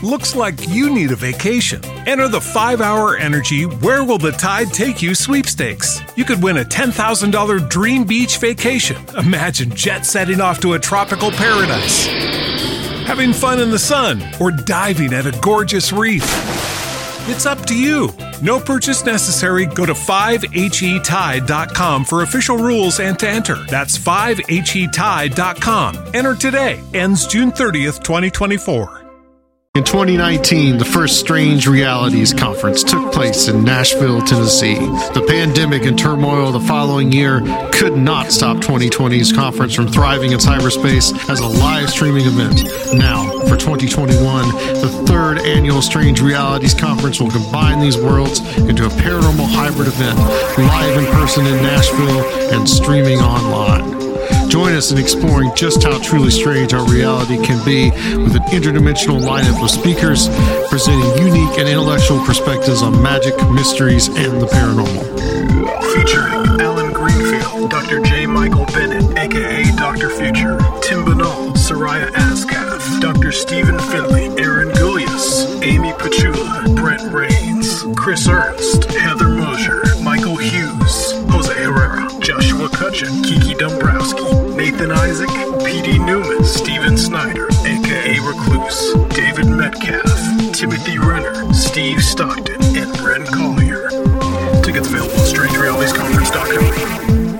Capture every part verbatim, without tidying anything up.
Looks like you need a vacation. Enter the five hour Energy Where Will the Tide Take You sweepstakes. You could win a ten thousand dollars dream beach vacation. Imagine jet setting off to a tropical paradise, having fun in the sun, or diving at a gorgeous reef. It's up to you. No purchase necessary. Go to five H E tide dot com for official rules and to enter. That's five H E tide dot com. Enter today. Ends June thirtieth, twenty twenty-four. In twenty nineteen, the first Strange Realities Conference took place in Nashville, Tennessee. The pandemic and turmoil the following year could not stop twenty twenty's conference from thriving in cyberspace as a live streaming event. Now, for twenty twenty-one, the third annual Strange Realities Conference will combine these worlds into a paranormal hybrid event, live in person in Nashville and streaming online. Join us in exploring just how truly strange our reality can be with an interdimensional lineup of speakers presenting unique and intellectual perspectives on magic, mysteries, and the paranormal. Featuring Alan Greenfield, Doctor J. Michael Bennett, a k a. Doctor Future, Tim Banal, Soraya Ascaf, Doctor Stephen Finley, Aaron Gullius, Amy Pachula, Brent Rains, Chris Ernst, Heather Mosier, Michael Hughes, Jose Herrera, Joshua Cutchin, Kiki Dombrowski, Nathan Isaac, P D Newman, Steven Snyder, a k a. Recluse, David Metcalf, Timothy Renner, Steve Stockton, and Ren Collier. Tickets available at strange realities conference dot com.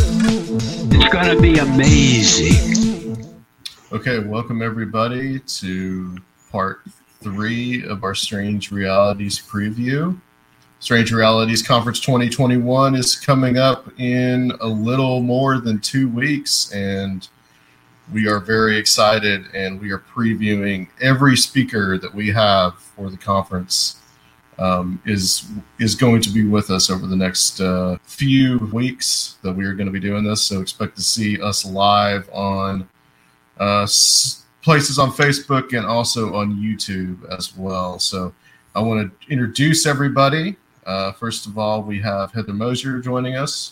It's going to be amazing. Okay, welcome everybody to part three of our Strange Realities preview. Strange Realities Conference twenty twenty-one is coming up in a little more than two weeks, and we are very excited, and we are previewing every speaker that we have for the conference um, is is going to be with us over the next uh, few weeks that we are going to be doing this. So expect to see us live on uh, s- places on Facebook and also on YouTube as well. So I want to introduce everybody. Uh, first of all, we have Heather Mosier joining us.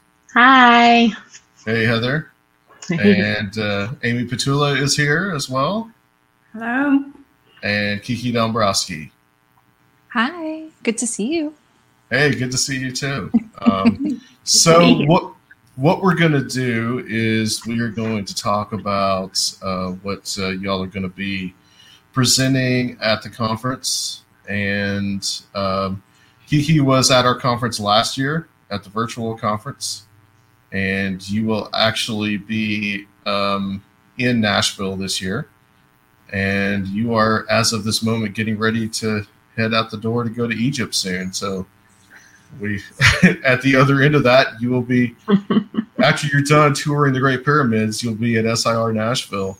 Hi. Hey, Heather. And uh, Amy Petula is here as well. Hello. And Kiki Dombrowski. Hi. Good to see you. Hey, good to see you too. Um, so what what we're going to do is we are going to talk about uh, what uh, y'all are going to be presenting at the conference. And um, Kiki was at our conference last year, at the virtual conference. And you will actually be um, in Nashville this year. And you are, as of this moment, getting ready to head out the door to go to Egypt soon. So we, at the other end of that, you will be, after you're done touring the Great Pyramids, you'll be at S I R Nashville.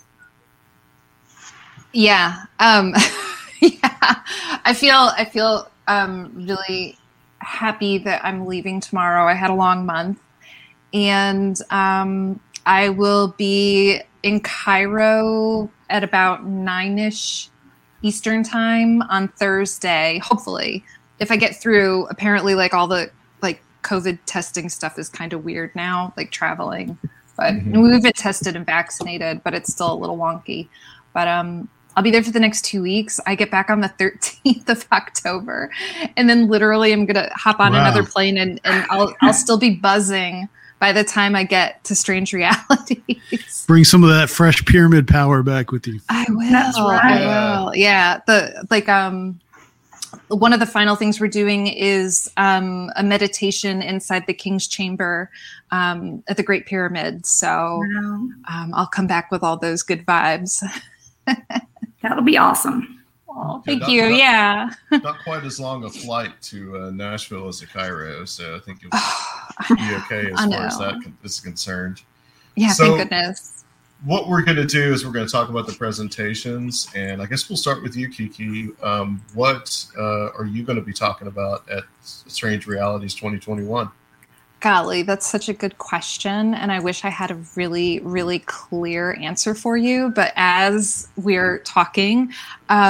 Yeah. Um, yeah. I feel, I feel um, really happy that I'm leaving tomorrow. I had a long month. And um, I will be in Cairo at about nine-ish Eastern time on Thursday, hopefully. If I get through, apparently like all the like COVID testing stuff is kind of weird now, like traveling. But mm-hmm. we've been tested and vaccinated, but it's still a little wonky. But um, I'll be there for the next two weeks. I get back on the thirteenth of October. And then literally I'm going to hop on wow. another plane and, and I'll I'll still be buzzing by the time I get to Strange Realities. Bring some of that fresh pyramid power back with you. I will. That's right. I will. Yeah. The like um one of the final things we're doing is um a meditation inside the King's Chamber um at the Great Pyramid. So wow. um I'll come back with all those good vibes. That'll be awesome. Oh, thank yeah, not, you. Not, yeah. Not quite as long a flight to uh, Nashville as to Cairo, so I think it'll be okay as far as that is concerned. Yeah, so thank goodness. What we're going to do is we're going to talk about the presentations, and I guess we'll start with you, Kiki. Um, what uh, are you going to be talking about at Strange Realities twenty twenty-one? Golly, that's such a good question. And I wish I had a really, really clear answer for you. But as we're talking, um,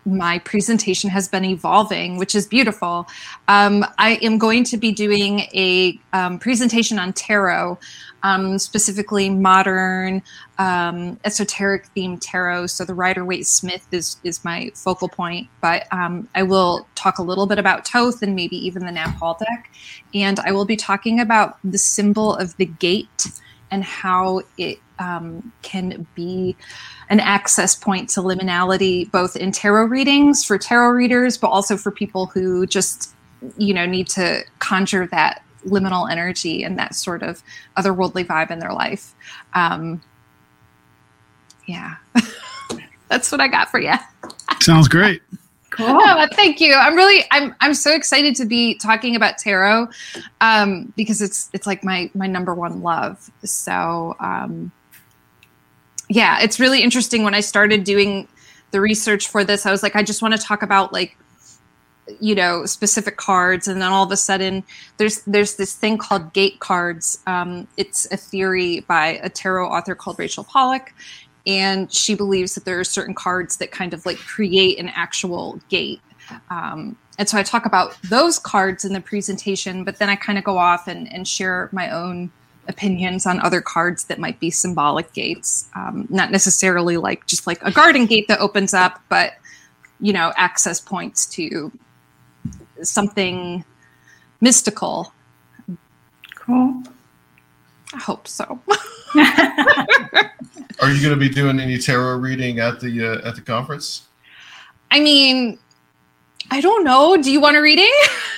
my presentation has been evolving, which is beautiful. Um, I am going to be doing a um, presentation on tarot, um, specifically modern um, esoteric themed tarot. So the Rider-Waite-Smith is is my focal point, but um, I will talk a little bit about Thoth and maybe even the Nap-Hall deck. And I will be talking about the symbol of the gate and how it um, can be an access point to liminality, both in tarot readings for tarot readers, but also for people who just, you know, need to conjure that liminal energy and that sort of otherworldly vibe in their life. Um, yeah, that's what I got for you. Sounds great. Cool. Oh, thank you. I'm really, I'm, I'm so excited to be talking about tarot, um, because it's, it's like my, my number one love. So, um, yeah, it's really interesting. When I started doing the research for this, I was like, I just want to talk about like, you know, specific cards. And then all of a sudden there's, there's this thing called gate cards. Um, it's a theory by a tarot author called Rachel Pollack. And she believes that there are certain cards that kind of like create an actual gate. Um, and so I talk about those cards in the presentation, but then I kind of go off and, and share my own opinions on other cards that might be symbolic gates. Um, not necessarily like just like a garden gate that opens up, but, you know, access points to something mystical. Cool. I hope so. Are you going to be doing any tarot reading at the uh, at the conference? I mean, I don't know. Do you want a reading?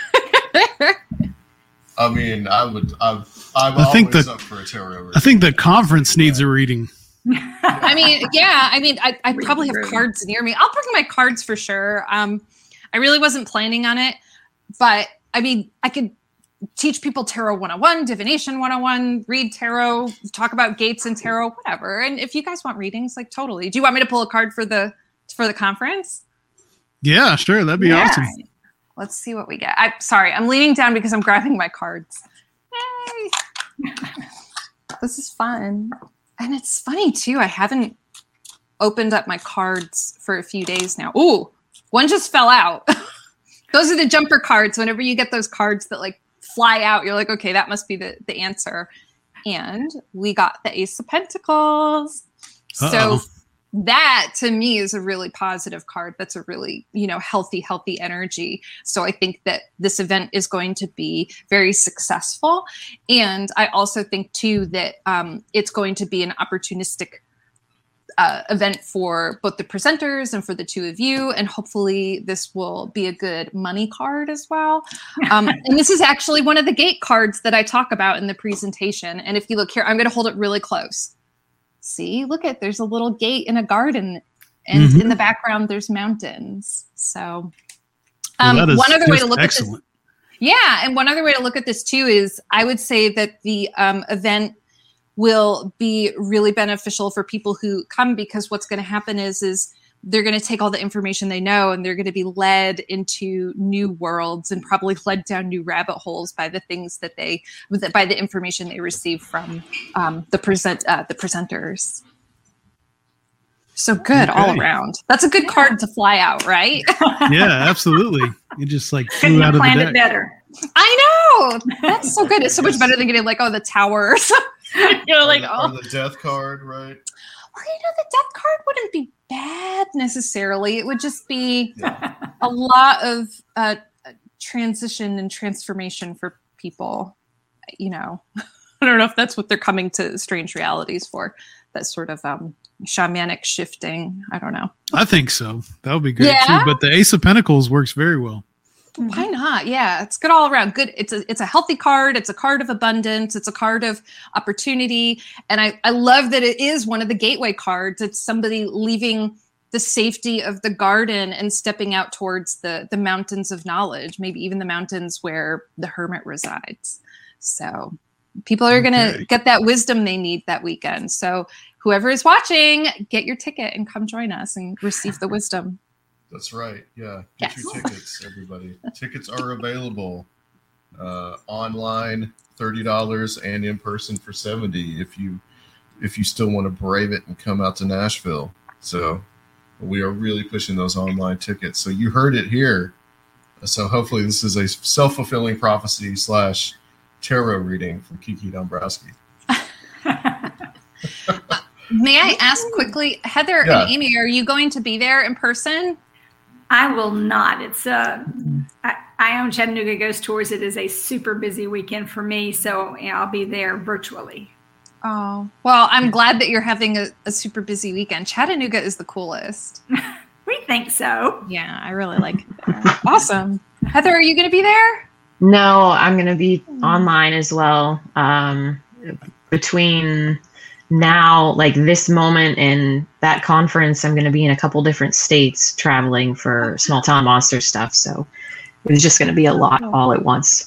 I mean, I would. I'm, I'm I think always that, up for a tarot reading. I think the conference needs a reading. I mean, yeah. I mean, I, I probably have cards near me. I'll bring my cards for sure. Um, I really wasn't planning on it, but I mean, I could teach people tarot one oh one, divination one oh one, read tarot, talk about gates and tarot, whatever. And if you guys want readings, like totally. Do you want me to pull a card for the for the conference? Yeah, sure. That'd be yeah. awesome. Let's see what we get. I'm sorry, I'm leaning down because I'm grabbing my cards. Yay! This is fun. And it's funny too. I haven't opened up my cards for a few days now. Ooh, one just fell out. Those are the jumper cards. Whenever you get those cards that like fly out, you're like, okay, that must be the, the answer. And we got the Ace of Pentacles. Uh-oh. So that to me is a really positive card. That's a really, you know, healthy, healthy energy. So I think that this event is going to be very successful. And I also think too that um, it's going to be an opportunistic Uh, event for both the presenters and for the two of you. And hopefully this will be a good money card as well. Um, and this is actually one of the gate cards that I talk about in the presentation. And if you look here, I'm going to hold it really close. See, look at, there's a little gate in a garden, and mm-hmm. in the background, there's mountains. So um, well, one other way to look excellent. at this. Yeah. And one other way to look at this too is I would say that the um, event will be really beneficial for people who come, because what's going to happen is, is they're going to take all the information they know and they're going to be led into new worlds and probably led down new rabbit holes by the things that they, by the information they receive from um, the present, uh, the presenters. So good okay. all around. That's a good card to fly out, right? Yeah, absolutely. It just like flew Couldn't out of the planned deck. it better. I know. That's so good. It's so much better than getting like, oh, the tower. You know, like, or the, oh. or the death card, right? Well, you know, the death card wouldn't be bad necessarily. It would just be Yeah. a lot of uh, transition and transformation for people. You know, I don't know if that's what they're coming to Strange Realities for. That sort of um, shamanic shifting. I don't know. I think so. That would be great Yeah? too. But the Ace of Pentacles works very well. Why not? Yeah, it's good all around. Good. It's a it's a healthy card. It's a card of abundance. It's a card of opportunity. And I, I love that it is one of the gateway cards. It's somebody leaving the safety of the garden and stepping out towards the, the mountains of knowledge, maybe even the mountains where the hermit resides. So people are going to Okay. get that wisdom they need that weekend. So whoever is watching, get your ticket and come join us and receive the wisdom. That's right. Yeah. Get Yes. your tickets, everybody. Tickets are available uh, online, thirty dollars, and in person for seventy dollars if you if you still want to brave it and come out to Nashville. So We are really pushing those online tickets. So you heard it here. So hopefully this is a self-fulfilling prophecy slash tarot reading from Kiki Dombrowski. May I ask quickly, Heather Yeah. and Amy, are you going to be there in person? I will not. It's uh, I, I own Chattanooga Ghost Tours. It is a super busy weekend for me, so you know, I'll be there virtually. Oh, well, I'm glad that you're having a, a super busy weekend. Chattanooga is the coolest. We think so. Yeah, I really like it there. Awesome. Heather, are you going to be there? No, I'm going to be online as well. Um, between now, like this moment and that conference, I'm going to be in a couple different states traveling for small town monster stuff. So it's just going to be a lot all at once.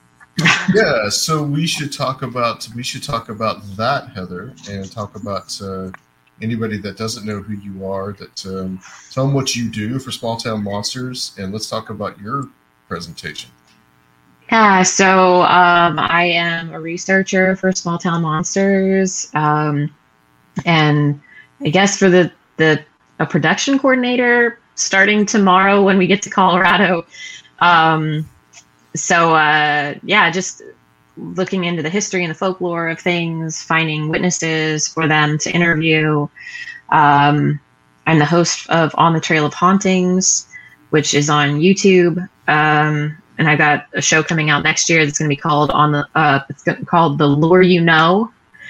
Yeah, so we should talk about we should talk about that, Heather, and talk about uh, anybody that doesn't know who you are. That um, tell them what you do for Small Town Monsters, and let's talk about your presentation. Yeah, so um, I am a researcher for Small Town Monsters, um, and I guess for the the a production coordinator starting tomorrow when we get to Colorado. Um, so uh, yeah, just looking into the history and the folklore of things, finding witnesses for them to interview. Um, I'm the host of On the Trail of Hauntings, which is on YouTube. Um, And I got a show coming out next year that's going to be called on the uh, it's called The Lore You Know,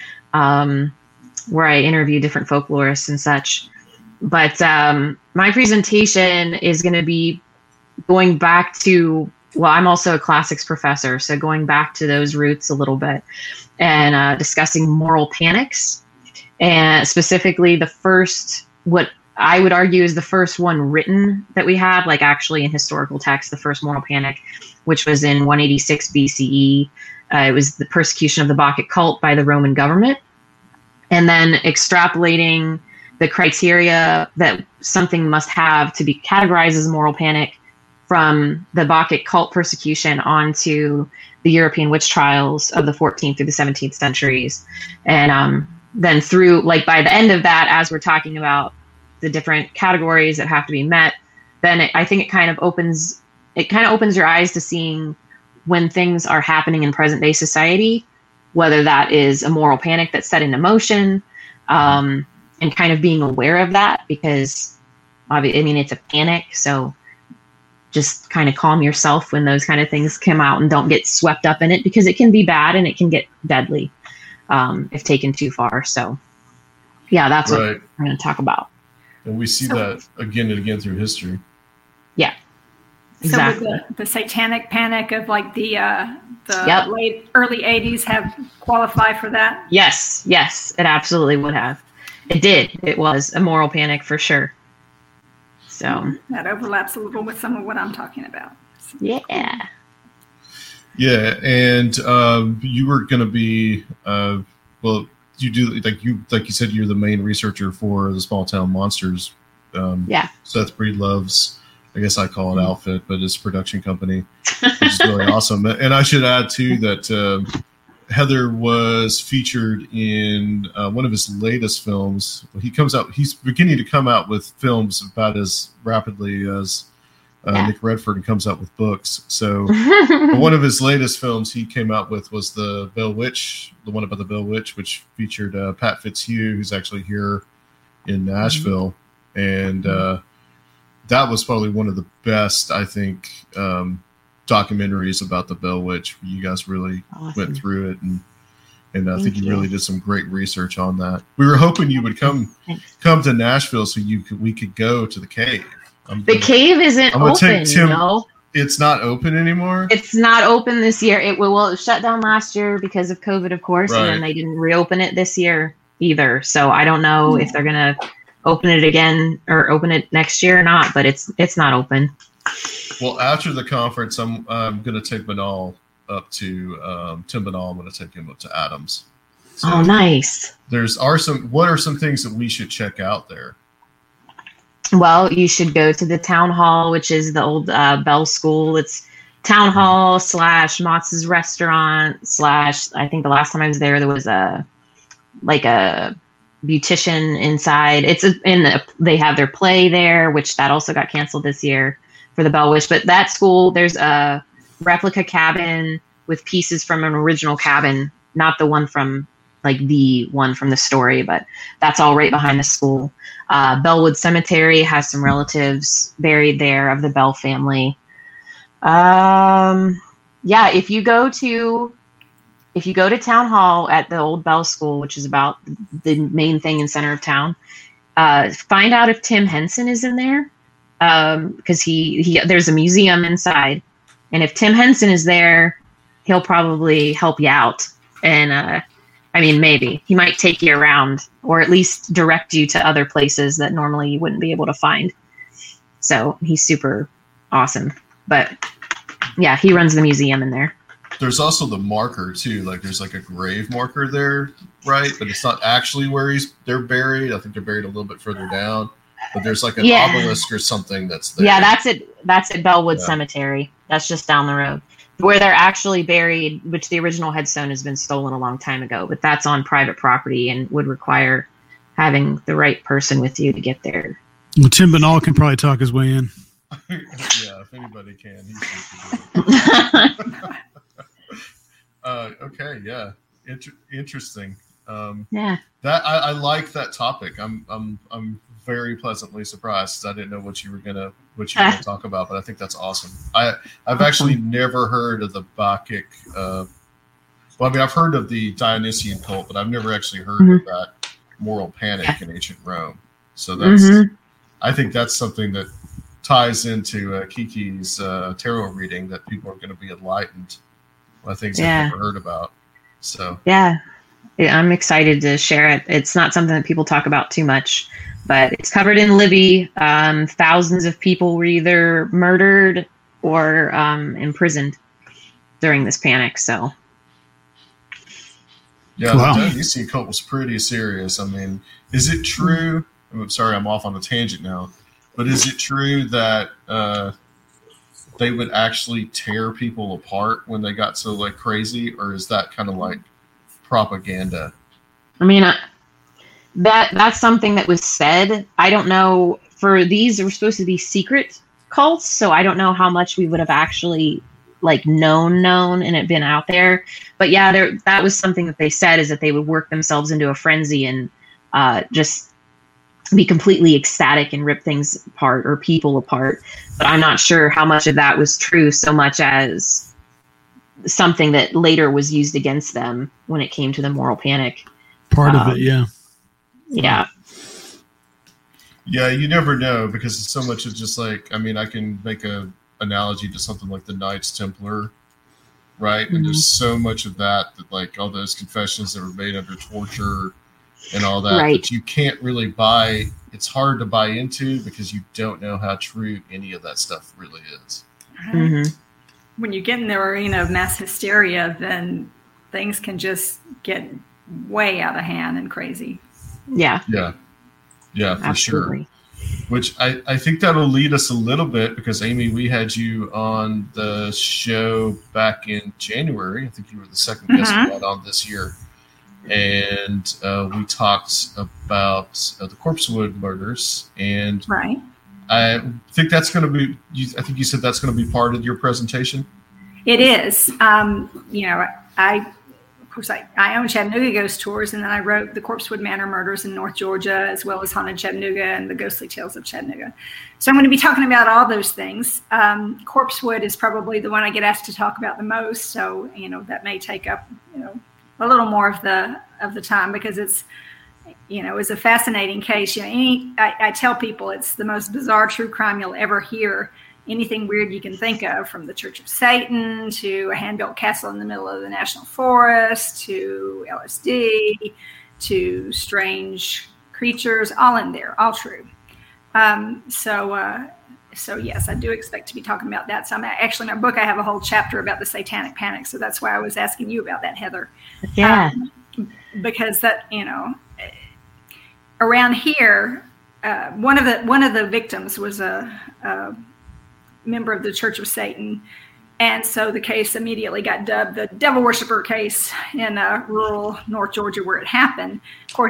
um, where I interview different folklorists and such. But um, my presentation is going to be going back to, well, I'm also a classics professor, so going back to those roots a little bit and uh, discussing moral panics, and specifically the first, what I would argue is the first one written that we have, like actually in historical text, the first moral panic, which was in one eighty-six B C E. Uh, it was the persecution of the Bacchic cult by the Roman government. And then extrapolating the criteria that something must have to be categorized as a moral panic from the Bacchic cult persecution onto the European witch trials of the fourteenth through the seventeenth centuries. And um, then through, like by the end of that, as we're talking about the different categories that have to be met, then it, I think it kind of opens it kind of opens your eyes to seeing when things are happening in present day society, whether that is a moral panic that's set into motion, um, and kind of being aware of that, because obviously, I mean, it's a panic, so just kind of calm yourself when those kind of things come out and don't get swept up in it, because it can be bad and it can get deadly um, if taken too far. So yeah, that's Right. what I'm going to talk about. And we see So- that again and again through history. Yeah, So exactly. would the, the satanic panic of like the uh, the Yep. late early eighties have qualify for that? Yes, yes, it absolutely would have. It did. It was a moral panic for sure. So, That overlaps a little with some of what I'm talking about. So- yeah. Yeah, and um, you were going to be uh, well. You do like you like you said. You're the main researcher for the Small Town Monsters. Um, Yeah. Seth Breedlove's, I guess I call it outfit, but it's a production company, which is really awesome. And I should add too that um, Heather was featured in uh, one of his latest films. He comes out. He's beginning to come out with films about as rapidly as uh, Yeah. Nick Redford comes out with books. So. But one of his latest films he came out with was the Bell Witch, the one about the Bell Witch, which featured uh, Pat Fitzhugh, who's actually here in Nashville. And uh, that was probably one of the best, I think, um, documentaries about the Bell Witch. You guys really Awesome. went through it, and and I Thank think you you. really did some great research on that. We were hoping you would come Thanks. come to Nashville so you could we could go to the cave. I'm The gonna- cave isn't I'm gonna take open, Tim- you know? It's not open anymore. It's not open this year. It well, well, it was shut down last year because of COVID, of course, and Right. then they didn't reopen it this year either. So I don't know if they're gonna open it again or open it next year or not. But it's it's not open. Well, after the conference, I'm I'm going to take Banal up to um, Tim Banal. I'm going to take him up to Adams. So Oh, nice. there's are some. What are some things that we should check out there? Well, you should go to the town hall, which is the old uh, Bell School. It's town hall slash Mott's restaurant slash. I think the last time I was there, there was a like a beautician inside. It's a, in the, they have their play there, which that also got canceled this year for the Bell Witch. But that school, there's a replica cabin with pieces from an original cabin, not the one from like the one from the story, but that's all right behind the school. Uh, Bellwood Cemetery has some relatives buried there of the Bell family. Um, yeah, if you go to if you go to Town Hall at the old Bell School, which is about the main thing in center of town, uh, find out if Tim Henson is in there, because um, he he there's a museum inside, and if Tim Henson is there, he'll probably help you out. And uh, I mean, maybe he might take you around, or at least direct you to other places that normally you wouldn't be able to find. So he's super awesome. But yeah, he runs the museum in there. There's also the marker too. Like there's like a grave marker there, right? But it's not actually where he's they're buried. I think they're buried a little bit further down. But there's like an yeah. obelisk or something that's there. Yeah, that's it. That's at Bellwood yeah. Cemetery. That's just down the road. Where they're actually buried, which the original headstone has been stolen a long time ago, but that's on private property and would require having the right person with you to get there. Well, Tim Banal can probably talk his way in. Yeah, if anybody can, he's uh, okay, yeah, Inter- interesting. Um, yeah, that I, I like that topic. I'm I'm I'm very pleasantly surprised. I didn't know what you were gonna what you were gonna talk about, but I think that's awesome. I I've actually never heard of the Bacchic. Uh, well, I mean, I've heard of the Dionysian cult, but I've never actually heard mm-hmm. of that moral panic yeah. in ancient Rome. So that's mm-hmm. I think that's something that ties into uh, Kiki's uh, tarot reading that people are going to be enlightened by things yeah. they've never heard about. So yeah. yeah, I'm excited to share it. It's not something that people talk about too much, but it's covered in Libby. Um, thousands of people were either murdered or um, imprisoned during this panic. So yeah, wow. the Dionysian cult was pretty serious. I mean, is it true? I'm sorry, I'm off on a tangent now. But is it true that uh, they would actually tear people apart when they got so like crazy, or is that kind of like propaganda? I mean, uh, that that's something that was said. I don't know. For these, they were supposed to be secret cults, so I don't know how much we would have actually like known, known, and it been out there. But yeah, there that was something that they said, is that they would work themselves into a frenzy and uh, just be completely ecstatic and rip things apart or people apart. But I'm not sure how much of that was true, so much as something that later was used against them when it came to the moral panic. Part um, of it, yeah. Yeah. Yeah, you never know, because it's so much of just like, I mean, I can make a analogy to something like the Knights Templar, right? Mm-hmm. And there's so much of that, that like all those confessions that were made under torture and all that, right. that you can't really buy. It's hard to buy into because you don't know how true any of that stuff really is. Mm-hmm. When you get in the arena of mass hysteria, then things can just get way out of hand and crazy. Yeah. Yeah. Yeah, for Absolutely. sure. Which I, I think that'll lead us a little bit, because Amy, we had you on the show back in January. I think you were the second mm-hmm. guest we had on this year. And uh, we talked about uh, the Corpsewood murders, and right. I think that's going to be. You, I think you said that's going to be part of your presentation. It is. Um, you know, I of course I, I own Chattanooga Ghost Tours, and then I wrote the Corpsewood Manor Murders in North Georgia, as well as Haunted Chattanooga and the Ghostly Tales of Chattanooga. So I'm going to be talking about all those things. Um, Corpsewood is probably the one I get asked to talk about the most, so you know that may take up you know. a little more of the of the time, because it's you know it's a fascinating case. You know, any I, I tell people it's the most bizarre true crime you'll ever hear. Anything weird you can think of, from the Church of Satan to a hand-built castle in the middle of the National Forest to L S D to strange creatures, all in there, all true. Um, so. Uh, So yes, I do expect to be talking about that. So I'm actually, in my book, I have a whole chapter about the Satanic Panic. So that's why I was asking you about that, Heather. Yeah. Um, because that, you know, around here, uh, one of the one of the victims was a, a member of the Church of Satan, and so the case immediately got dubbed the Devil Worshiper case in uh, rural North Georgia, where it happened. Of course,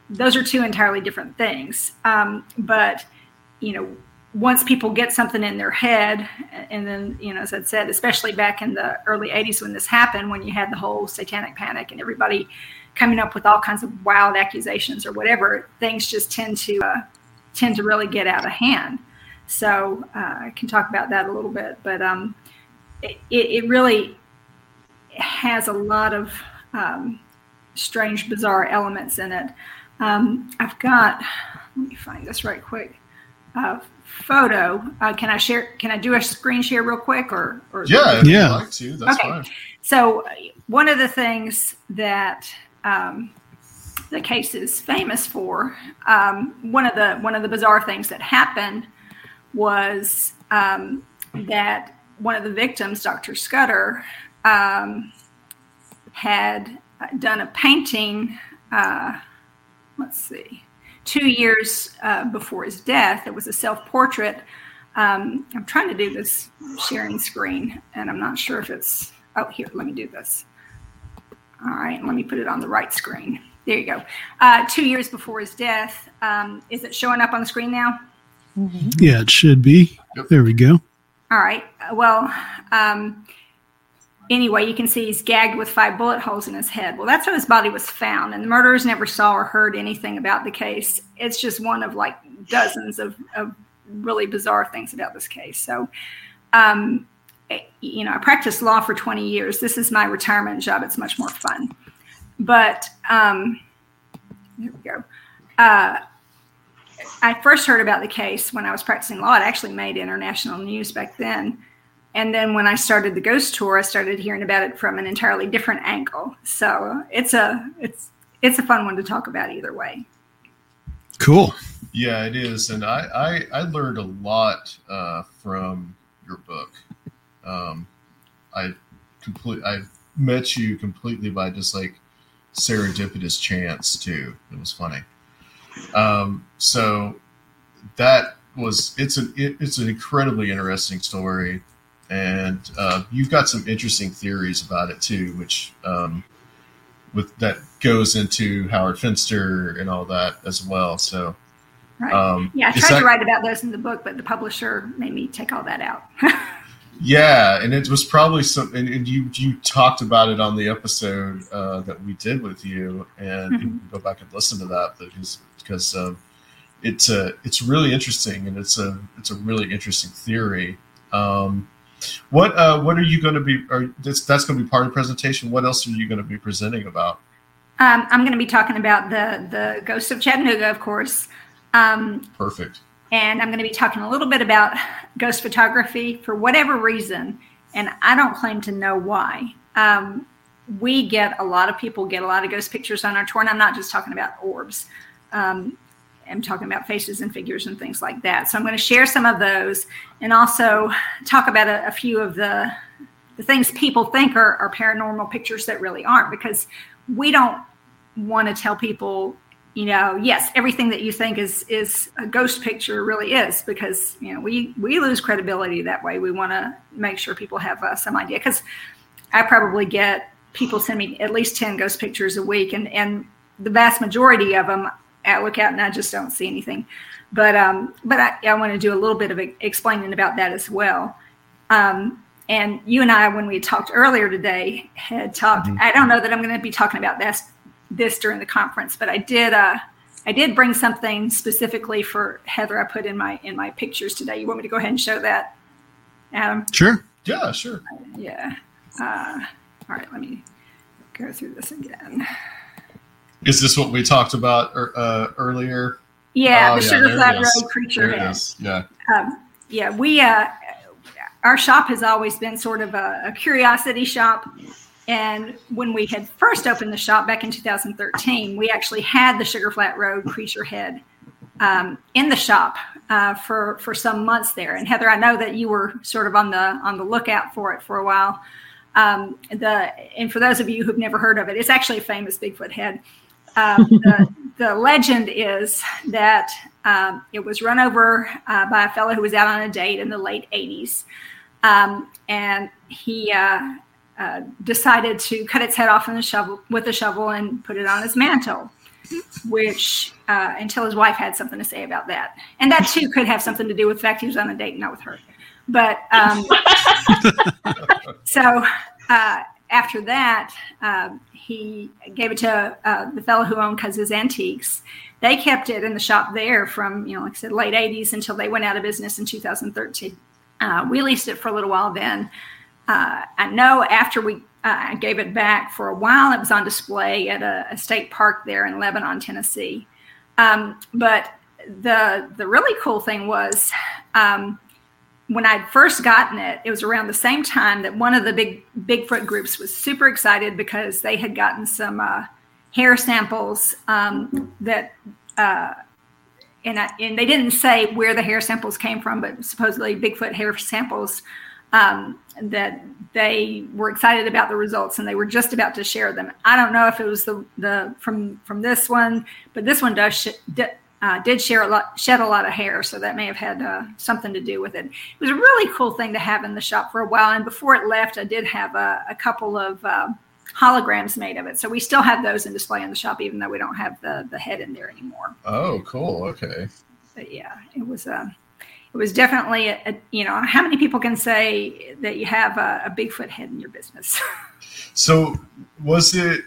those are two entirely different things. Um, but, you know, once people get something in their head, and then, you know, as I said, especially back in the early eighties when this happened, when you had the whole satanic panic and everybody coming up with all kinds of wild accusations or whatever, things just tend to uh, tend to really get out of hand. So uh, I can talk about that a little bit, but um, it, it really has a lot of um, strange, bizarre elements in it. Um, I've got, let me find this right quick. Uh, photo. Uh, can I share? Can I do a screen share real quick, or? or yeah, if yeah. you'd like to, that's okay. fine. So one of the things that um, the case is famous for, um, one of the one of the bizarre things that happened was um, that one of the victims, Doctor Scudder, um, had done a painting. Uh, let's see. Two years uh, before his death. It was a self-portrait. Um, I'm trying to do this sharing screen, and I'm not sure if it's, oh, here, let me do this. All right, let me put it on the right screen. There you go. Uh, two years before his death. Um, is it showing up on the screen now? Mm-hmm. Yeah, it should be. Yep. There we go. All right. Well, um, anyway, you can see he's gagged with five bullet holes in his head. Well, that's how his body was found. And the murderers never saw or heard anything about the case. It's just one of like dozens of, of really bizarre things about this case. So, um, you know, I practiced law for twenty years. This is my retirement job. It's much more fun. But um, here we go. Uh, I first heard about the case when I was practicing law. It actually made international news back then. And then when I started the ghost tour, I started hearing about it from an entirely different angle. So it's a it's it's a fun one to talk about either way. Cool. Yeah, it is, and I I, I learned a lot uh, from your book. Um, I complete I met you completely by just like serendipitous chance too. It was funny. Um, so that was it's an it, it's an incredibly interesting story. And uh, you've got some interesting theories about it too, which um, with that goes into Howard Finster and all that as well. So, right, um, yeah, I tried that, to write about those in the book, but the publisher made me take all that out. Yeah, and it was probably some, and, and you you talked about it on the episode uh, that we did with you, and mm-hmm. you can go back and listen to that because because um, it's a it's really interesting, and it's a it's a really interesting theory. Um, What uh, what are you going to be? Or this, that's going to be part of the presentation. What else are you going to be presenting about? Um, I'm going to be talking about the the Ghost of Chattanooga, of course. Um, Perfect. And I'm going to be talking a little bit about ghost photography for whatever reason, and I don't claim to know why. Um, we get a lot of people get a lot of ghost pictures on our tour, and I'm not just talking about orbs. Um, I'm talking about faces and figures and things like that. So I'm going to share some of those and also talk about a, a few of the the things people think are, are paranormal pictures that really aren't, because we don't want to tell people, you know, yes, everything that you think is is a ghost picture really is, because, you know, we, we lose credibility that way. We want to make sure people have uh, some idea, because I probably get people send me at least ten ghost pictures a week, and, and the vast majority of them I look out and I just don't see anything. But um, but I, I want to do a little bit of explaining about that as well. Um, and you and I, when we talked earlier today, had talked. Mm-hmm. I don't know that I'm going to be talking about this this during the conference, but I did. Uh, I did bring something specifically for Heather. I put in my in my pictures today. You want me to go ahead and show that, Adam? Sure. Yeah, sure. Yeah. Uh, all right. Let me go through this again. Is this what we talked about uh, earlier? Yeah, oh, the yeah, Sugar Flat Road creature there head. It is. Yeah. Um, yeah, we uh, our shop has always been sort of a, a curiosity shop, and when we had first opened the shop back in two thousand thirteen, we actually had the Sugar Flat Road creature head um, in the shop uh, for for some months there. And Heather, I know that you were sort of on the on the lookout for it for a while. Um, the and for those of you who've never heard of it, it's actually a famous Bigfoot head. Um, the, the legend is that um, it was run over uh, by a fellow who was out on a date in the late eighties. Um, and he uh, uh, decided to cut its head off in a shovel, with a shovel and put it on his mantle. which uh, until his wife had something to say about that. And that too could have something to do with the fact he was on a date, not with her. But um, so uh, after that, uh, he gave it to uh, the fellow who owned Cuz's Antiques. They kept it in the shop there from, you know, like I said, late eighties until they went out of business in two thousand thirteen. Uh, we leased it for a little while then. Uh, I know after we uh, gave it back for a while, it was on display at a, a state park there in Lebanon, Tennessee. Um, but the the really cool thing was um, when I'd first gotten it, it was around the same time that one of the big Bigfoot groups was super excited because they had gotten some uh, hair samples um, that, uh, and, I, and they didn't say where the hair samples came from, but supposedly Bigfoot hair samples um, that they were excited about the results and they were just about to share them. I don't know if it was the, the from from this one, but this one does sh- d- uh, did share a lot, shed a lot of hair, so that may have had uh, something to do with it. It was a really cool thing to have in the shop for a while, and before it left, I did have a, a couple of uh, holograms made of it, so we still have those in display in the shop, even though we don't have the the head in there anymore. Oh, cool. Okay. But yeah, it was a. Uh, It was definitely, a, a, you know, how many people can say that you have a, a Bigfoot head in your business? So was it,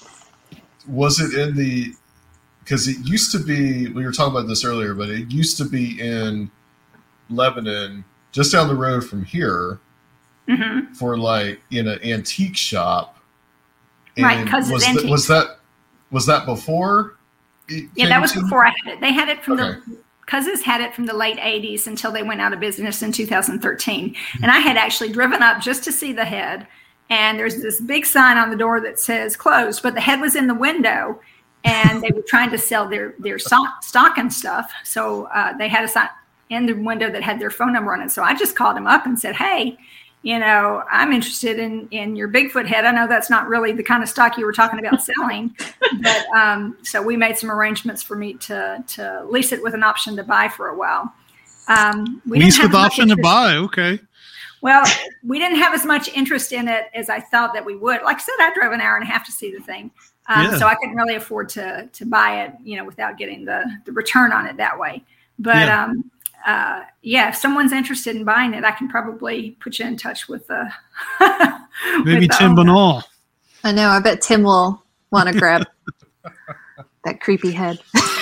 was it in the, because it used to be, we were talking about this earlier, but it used to be in Lebanon, just down the road from here, mm-hmm. for like in an antique shop. And right, because was, it's th- was that, was that before? Yeah, that was before I had it. They had it from okay. the... Cuz's had it from the late eighties until they went out of business in two thousand thirteen. And I had actually driven up just to see the head. And there's this big sign on the door that says closed, but the head was in the window and they were trying to sell their, their stock, stock and stuff. So uh, they had a sign in the window that had their phone number on it. So I just called him up and said, hey, you know, I'm interested in, in your Bigfoot head. I know that's not really the kind of stock you were talking about selling, but um, so we made some arrangements for me to to lease it with an option to buy for a while. Um, we lease with with option to buy, okay. Well, we didn't have as much interest in it as I thought that we would. Like I said, I drove an hour and a half to see the thing, um, yeah. so I couldn't really afford to to buy it, you know, without getting the the return on it that way. But yeah. um, Uh, yeah, if someone's interested in buying it, I can probably put you in touch with uh, maybe with Tim Banal. I know. I bet Tim will want to grab that creepy head.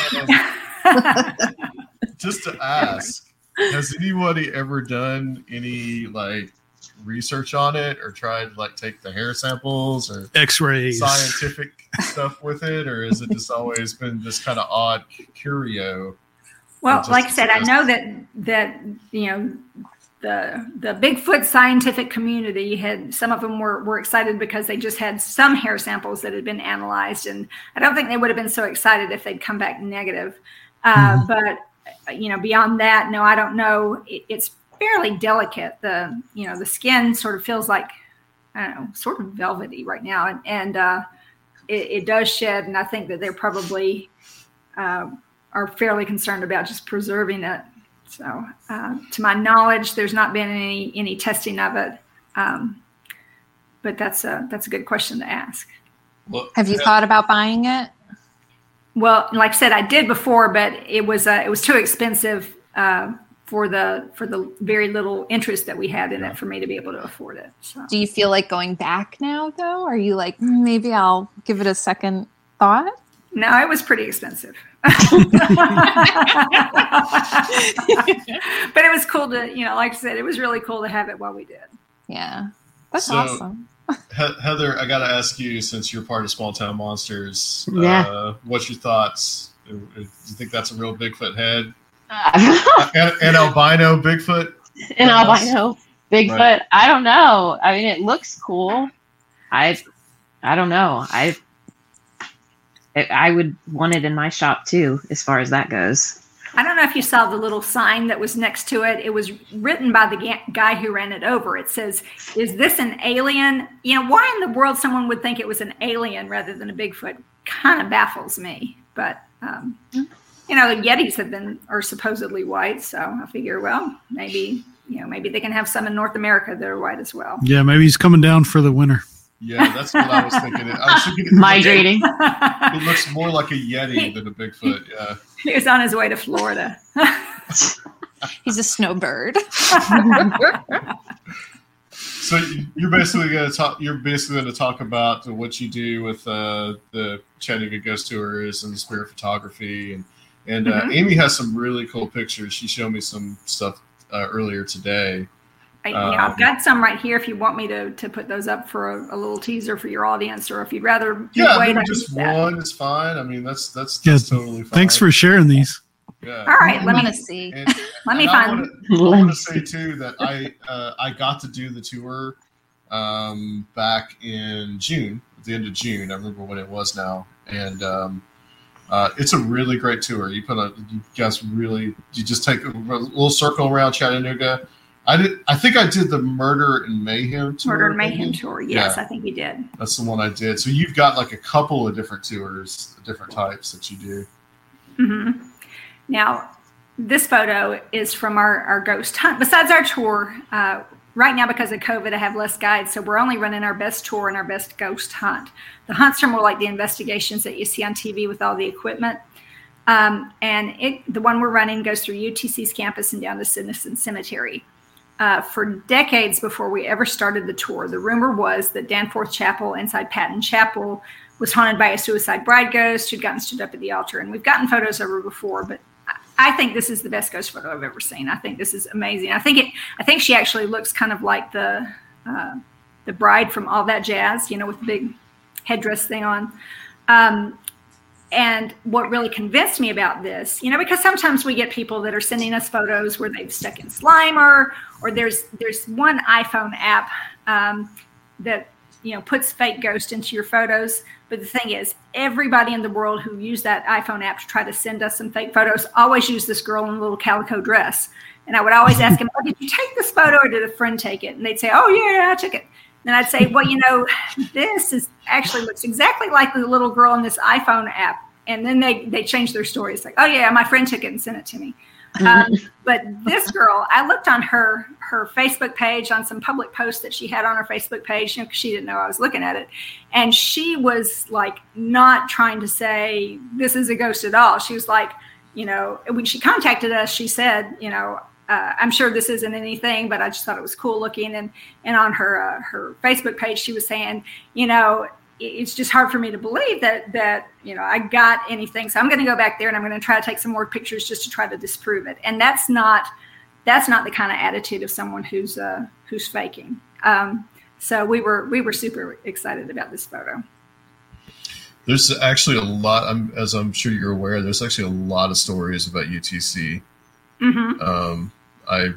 Just to ask, has anybody ever done any like research on it or tried like take the hair samples or X-rays, scientific stuff with it, or has it just always been this kind of odd curio? Well, like I said, I know that that you know the the Bigfoot scientific community had some of them were were excited because they just had some hair samples that had been analyzed, and I don't think they would have been so excited if they'd come back negative. Uh, mm-hmm. But you know, beyond that, no, I don't know. It, it's fairly delicate. The you know the skin sort of feels like I don't know, sort of velvety right now, and, and uh, it, it does shed, and I think that they're probably. Uh, are fairly concerned about just preserving it. So uh, to my knowledge, there's not been any any testing of it. Um, but that's a, that's a good question to ask. Well, have you yeah. thought about buying it? Well, like I said, I did before, but it was uh, it was too expensive uh, for the for the very little interest that we had in it for me to be able to afford it. So. Do you feel like going back now, though? Are you like, mm, maybe I'll give it a second thought? No, it was pretty expensive. But it was cool to, you know, like I said, it was really cool to have it while we did. Yeah, that's so, awesome. Heather, I got to ask you, since you're part of Small Town Monsters, yeah. uh, what's your thoughts? Do you think that's a real Bigfoot head? Uh, an, an albino Bigfoot? An albino Bigfoot? Right. I don't know. I mean, it looks cool. I, I don't know. I. I would want it in my shop too, as far as that goes. I don't know if you saw the little sign that was next to it. It was written by the guy who ran it over. It says, "Is this an alien?" You know, why in the world someone would think it was an alien rather than a Bigfoot kind of baffles me. But, um, you know, the Yetis have been, are supposedly white. So I figure, well, maybe, you know, maybe they can have some in North America that are white as well. Yeah, maybe he's coming down for the winter. Yeah, that's what I was thinking. I was thinking it, Migrating. It looks more like a Yeti than a Bigfoot. Yeah. He was on his way to Florida. He's a snowbird. So you're basically going to talk. You're basically going to talk about what you do with uh, the Chattanooga Ghost Tours and the spirit photography, and and uh, Mhm. Amy has some really cool pictures. She showed me some stuff uh, earlier today. I, yeah, Um, I've got some right here if you want me to, to put those up for a, a little teaser for your audience, or if you'd rather Yeah, wait. maybe I just can do that. one is fine. I mean, that's that's, Yeah, that's totally fine. Thanks for sharing these. Yeah. All right, I let want me to see. And, let me and I find. wanna- I want to say too that I uh, I got to do the tour um, back in June, at the end of June. I remember when it was now, and um, uh, it's a really great tour. You put a, you guys really, you just take a little circle around Chattanooga. I did. I think I did the Murder and Mayhem tour. Murder and Mayhem maybe? tour. Yes, Yeah. I think you did. That's the one I did. So you've got like a couple of different tours, different types that you do. hmm Now, this photo is from our, our ghost hunt. Besides our tour, uh, right now because of COVID, I have less guides, so we're only running our best tour and our best ghost hunt. The hunts are more like the investigations that you see on T V with all the equipment. Um, and it, the one we're running goes through U T C's campus and down to Citizen Cemetery. Uh, for decades before we ever started the tour, the rumor was that Danforth Chapel inside Patton Chapel was haunted by a suicide bride ghost who'd gotten stood up at the altar. And we've gotten photos of her before, but I think this is the best ghost photo I've ever seen. I think this is amazing. I think it. I think she actually looks kind of like the uh, the bride from All That Jazz, you know, with the big headdress thing on. Um, and what really convinced me about this, you know, because sometimes we get people that are sending us photos where they've stuck in Slimer, or there's there's one iPhone app um, that you know puts fake ghost into your photos. But the thing is, everybody in the world who used that iPhone app to try to send us some fake photos always used this girl in a little calico dress. And I would always ask them, oh, did you take this photo or did a friend take it? And they'd say, oh, yeah, I took it. And I'd say, well, you know, this is actually looks exactly like the little girl in this iPhone app. And then they, they change their story. It's like, oh, yeah, my friend took it and sent it to me. Um, but this girl, I looked on her her Facebook page, on some public posts that she had on her Facebook page, you know, 'cause she didn't know I was looking at it. And she was like not trying to say this is a ghost at all. She was like, you know, when she contacted us, she said, you know, uh, I'm sure this isn't anything, but I just thought it was cool looking. And and on her uh, her Facebook page, she was saying, you know, it's just hard for me to believe that, that, you know, I got anything. So I'm going to go back there and I'm going to try to take some more pictures just to try to disprove it. And that's not, that's not the kind of attitude of someone who's, uh, who's faking. Um, so we were, we were super excited about this photo. There's actually a lot, I'm, as I'm sure you're aware, there's actually a lot of stories about U T C. Mm-hmm. Um, I,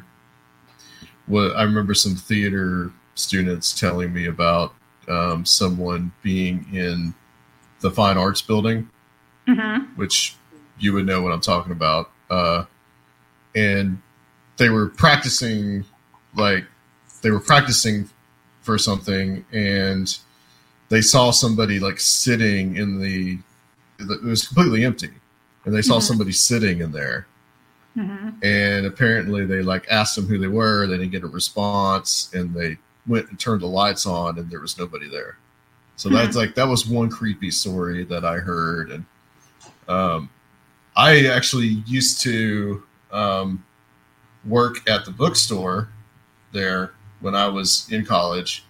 well, I remember some theater students telling me about Um, someone being in the Fine Arts Building, Mm-hmm. which you would know what I'm talking about. Uh, and they were practicing, like, they were practicing for something, and they saw somebody, like, sitting in the, it was completely empty, and they saw Mhm. somebody sitting in there. Mm-hmm. And apparently they, like, asked them who they were, they didn't get a response, and they went and turned the lights on and there was nobody there. So Hmm. that's like, that was one creepy story that I heard. And um, I actually used to um, work at the bookstore there when I was in college.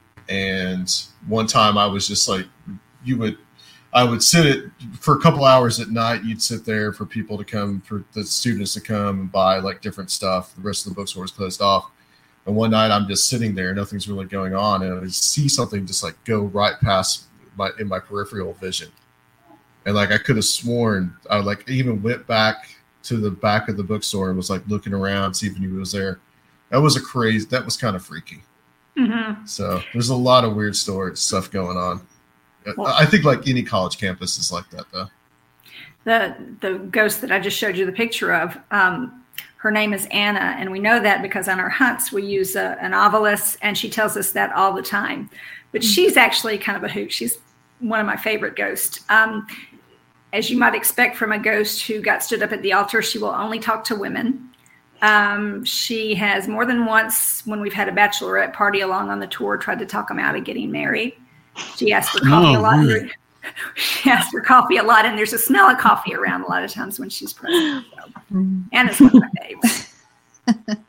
And one time I was just like, you would, I would sit it for a couple hours at night. You'd sit there for people to come, for the students to come and buy like different stuff. The rest of the bookstore was closed off. And one night I'm just sitting there, nothing's really going on, and I see something just like go right past my in my peripheral vision. And like I could have sworn, I like even went back to the back of the bookstore and was like looking around, see if anybody was there. That was a crazy, that was kind of freaky. Mm-hmm. So there's a lot of weird story stuff going on. Well, I think like any college campus is like that though. The the ghost that I just showed you the picture of, um, her name is Anna, and we know that because on our hunts we use a, an ovilus, and she tells us that all the time. But she's actually kind of a hoot. She's one of my favorite ghosts. Um, as you might expect from a ghost who got stood up at the altar, she will only talk to women. Um, she has more than once, when we've had a bachelorette party along on the tour, tried to talk them out of getting married. She asked for coffee Oh, a lot. really? She asks for coffee a lot, and there's a smell of coffee around a lot of times when she's present. So. And it's one of my faves.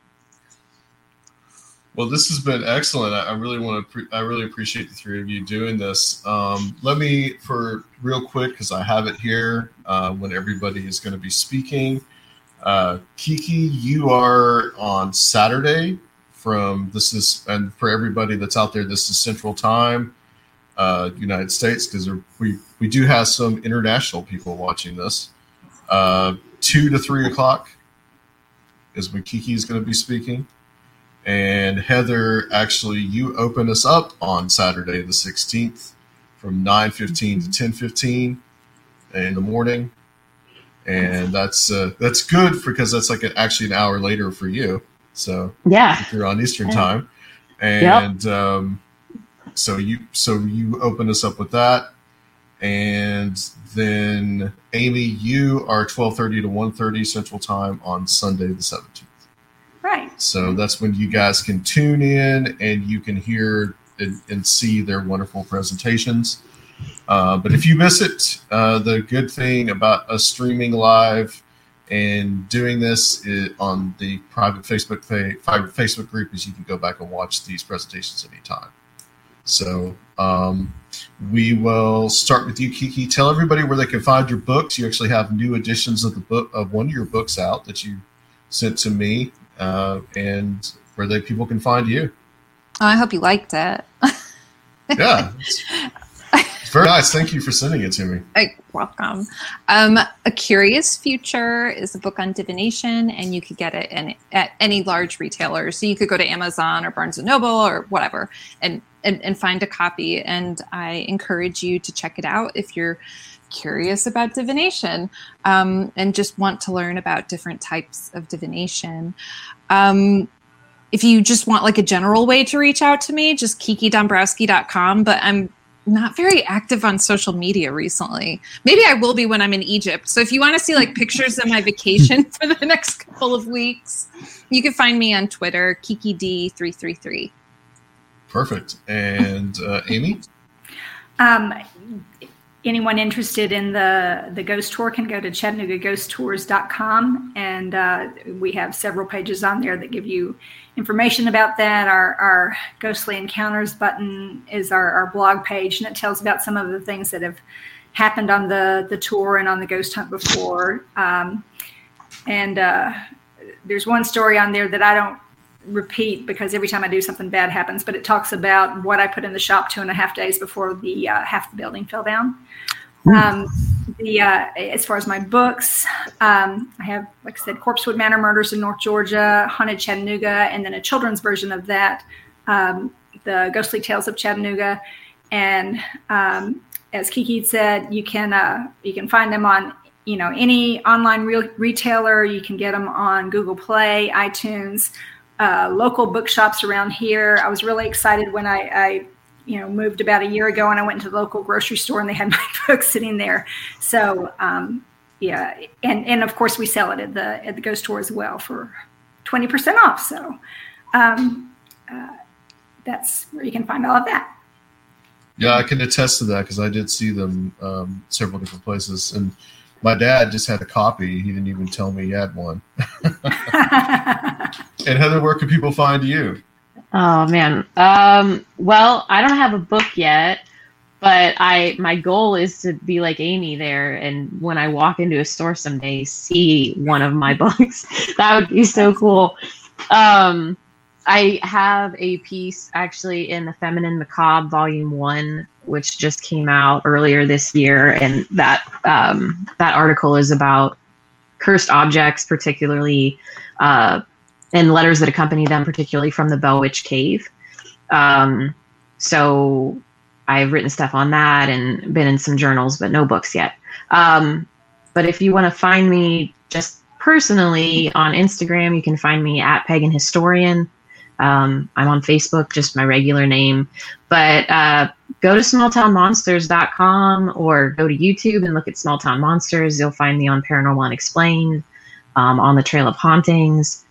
Well, this has been excellent. I, I really want to. Pre- I really appreciate the three of you doing this. Um, let me, for real quick, because I have it here uh, when everybody is going to be speaking. Uh, Kiki, you are on Saturday from this is, and for everybody that's out there, this is Central Time, uh, United States, because we we do have some international people watching this. Uh, two to three o'clock is when Kiki is going to be speaking. And Heather, actually, you open us up on Saturday the sixteenth from nine fifteen to ten fifteen in the morning. And that's uh, that's good because that's like an, actually an hour later for you. So Yeah. if you're on Eastern Yeah. time. And um, so you so you open us up with that. And then, Amy, you are twelve thirty to one thirty Central Time on Sunday the seventeenth. Right. So that's when you guys can tune in and you can hear and, and see their wonderful presentations. Uh, but if you miss it, uh, the good thing about us streaming live and doing this is on the private Facebook page, private Facebook group is you can go back and watch these presentations anytime. So um, we will start with you, Kiki. Tell everybody where they can find your books. You actually have new editions of the book of one of your books out that you sent to me. Uh, and where they people can find you. Oh, I hope you liked it. Yeah, it's, it's very nice. Thank you for sending it to me. You're welcome. Um, A Curious Future is a book on divination, and you could get it in, at any large retailer. So you could go to Amazon or Barnes and Noble or whatever and, and, and find a copy. And I encourage you to check it out if you're curious about divination um, and just want to learn about different types of divination. Um, if you just want like a general way to reach out to me, just kiki dombrowski dot com, but I'm not very active on social media recently. Maybe I will be when I'm in Egypt. So if you want to see like pictures of my vacation for the next couple of weeks, you can find me on Twitter, Kiki D three three three. Perfect. And uh, Amy? Um, anyone interested in the, the ghost tour can go to chattanooga ghost tours dot com, and uh, we have several pages on there that give you information about that. Our, our Ghostly Encounters button is our, our blog page, and it tells about some of the things that have happened on the, the tour and on the ghost hunt before. Um, and uh, there's one story on there that I don't repeat because every time I do something bad happens, but it talks about what I put in the shop two and a half days before the uh, half the building fell down. Um, the uh, as far as my books, um, I have, like I said, Corpsewood Manor Murders in North Georgia, Haunted Chattanooga, and then a children's version of that, um, The Ghostly Tales of Chattanooga. And um, as Kiki said, you can uh, you can find them on you know any online re- retailer. You can get them on Google Play, iTunes. Uh, local bookshops around here. I was really excited when I, I, you know, moved about a year ago and I went to the local grocery store and they had my book sitting there. So, um, yeah. And, and of course we sell it at the, at the ghost tour as well for twenty percent off. So, um, uh, that's where you can find all of that. Yeah, I can attest to that because I did see them um, several different places. And my dad just had a copy. He didn't even tell me he had one. And Heather, where can people find you? Oh man. Um, well, I don't have a book yet, but I my goal is to be like Amy there, and when I walk into a store someday, see one of my books. That would be so cool. Um, I have a piece actually in the Feminine Macabre Volume One, which just came out earlier this year, and that um, that article is about cursed objects, particularly. Uh, and letters that accompany them, particularly from the Bell Witch Cave. Um, so I've written stuff on that and been in some journals, but no books yet. Um, but if you want to find me just personally on Instagram, you can find me at Pagan Historian. Um, I'm on Facebook, just my regular name. But uh, go to small town monsters dot com or go to YouTube and look at Small Town Monsters. You'll find me on Paranormal Unexplained, um, on the Trail of Hauntings.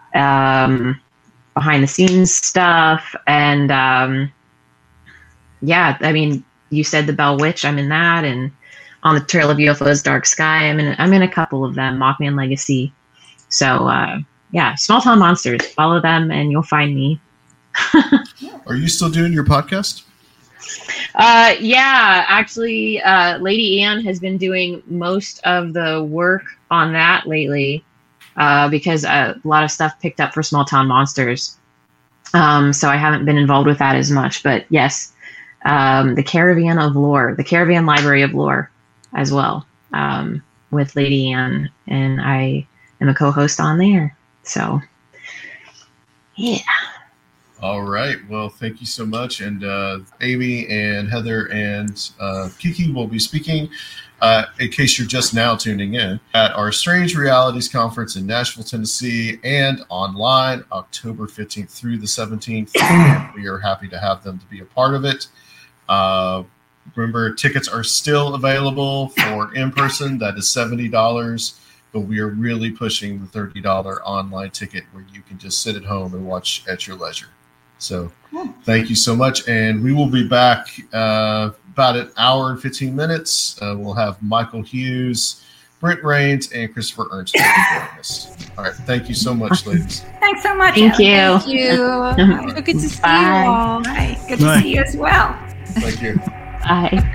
um, behind the scenes stuff. And um, yeah, I mean, you said the Bell Witch, I'm in that. And On the Trail of U F Os, Dark Sky, I'm in, I'm in a couple of them, Mothman Legacy. So uh, yeah, Small Town Monsters, follow them and you'll find me. Are you still doing your podcast? Uh, yeah, actually, uh, Lady Anne has been doing most of the work on that lately, uh, because a lot of stuff picked up for Small Town Monsters. Um, so I haven't been involved with that as much, but yes, um, the Caravan of Lore, the Caravan Library of Lore as well, um, with Lady Anne, and I am a co-host on there. So, yeah. All right. Well, thank you so much. And uh, Amy and Heather and uh, Kiki will be speaking, uh, in case you're just now tuning in, at our Strange Realities Conference in Nashville, Tennessee, and online October fifteenth through the seventeenth. We are happy to have them to be a part of it. Uh, remember, tickets are still available for in-person. That is seventy dollars. But we are really pushing the thirty dollars online ticket where you can just sit at home and watch at your leisure. So thank you so much. And we will be back uh, about an hour and fifteen minutes. Uh, we'll have Michael Hughes, Brent Rains, and Christopher Ernst join us. All right. Thank you so much, ladies. Thanks so much. Thank you. Thank you. Bye. So good to see Bye. you all. Bye. Good Bye. to see you as well. Thank you. Bye.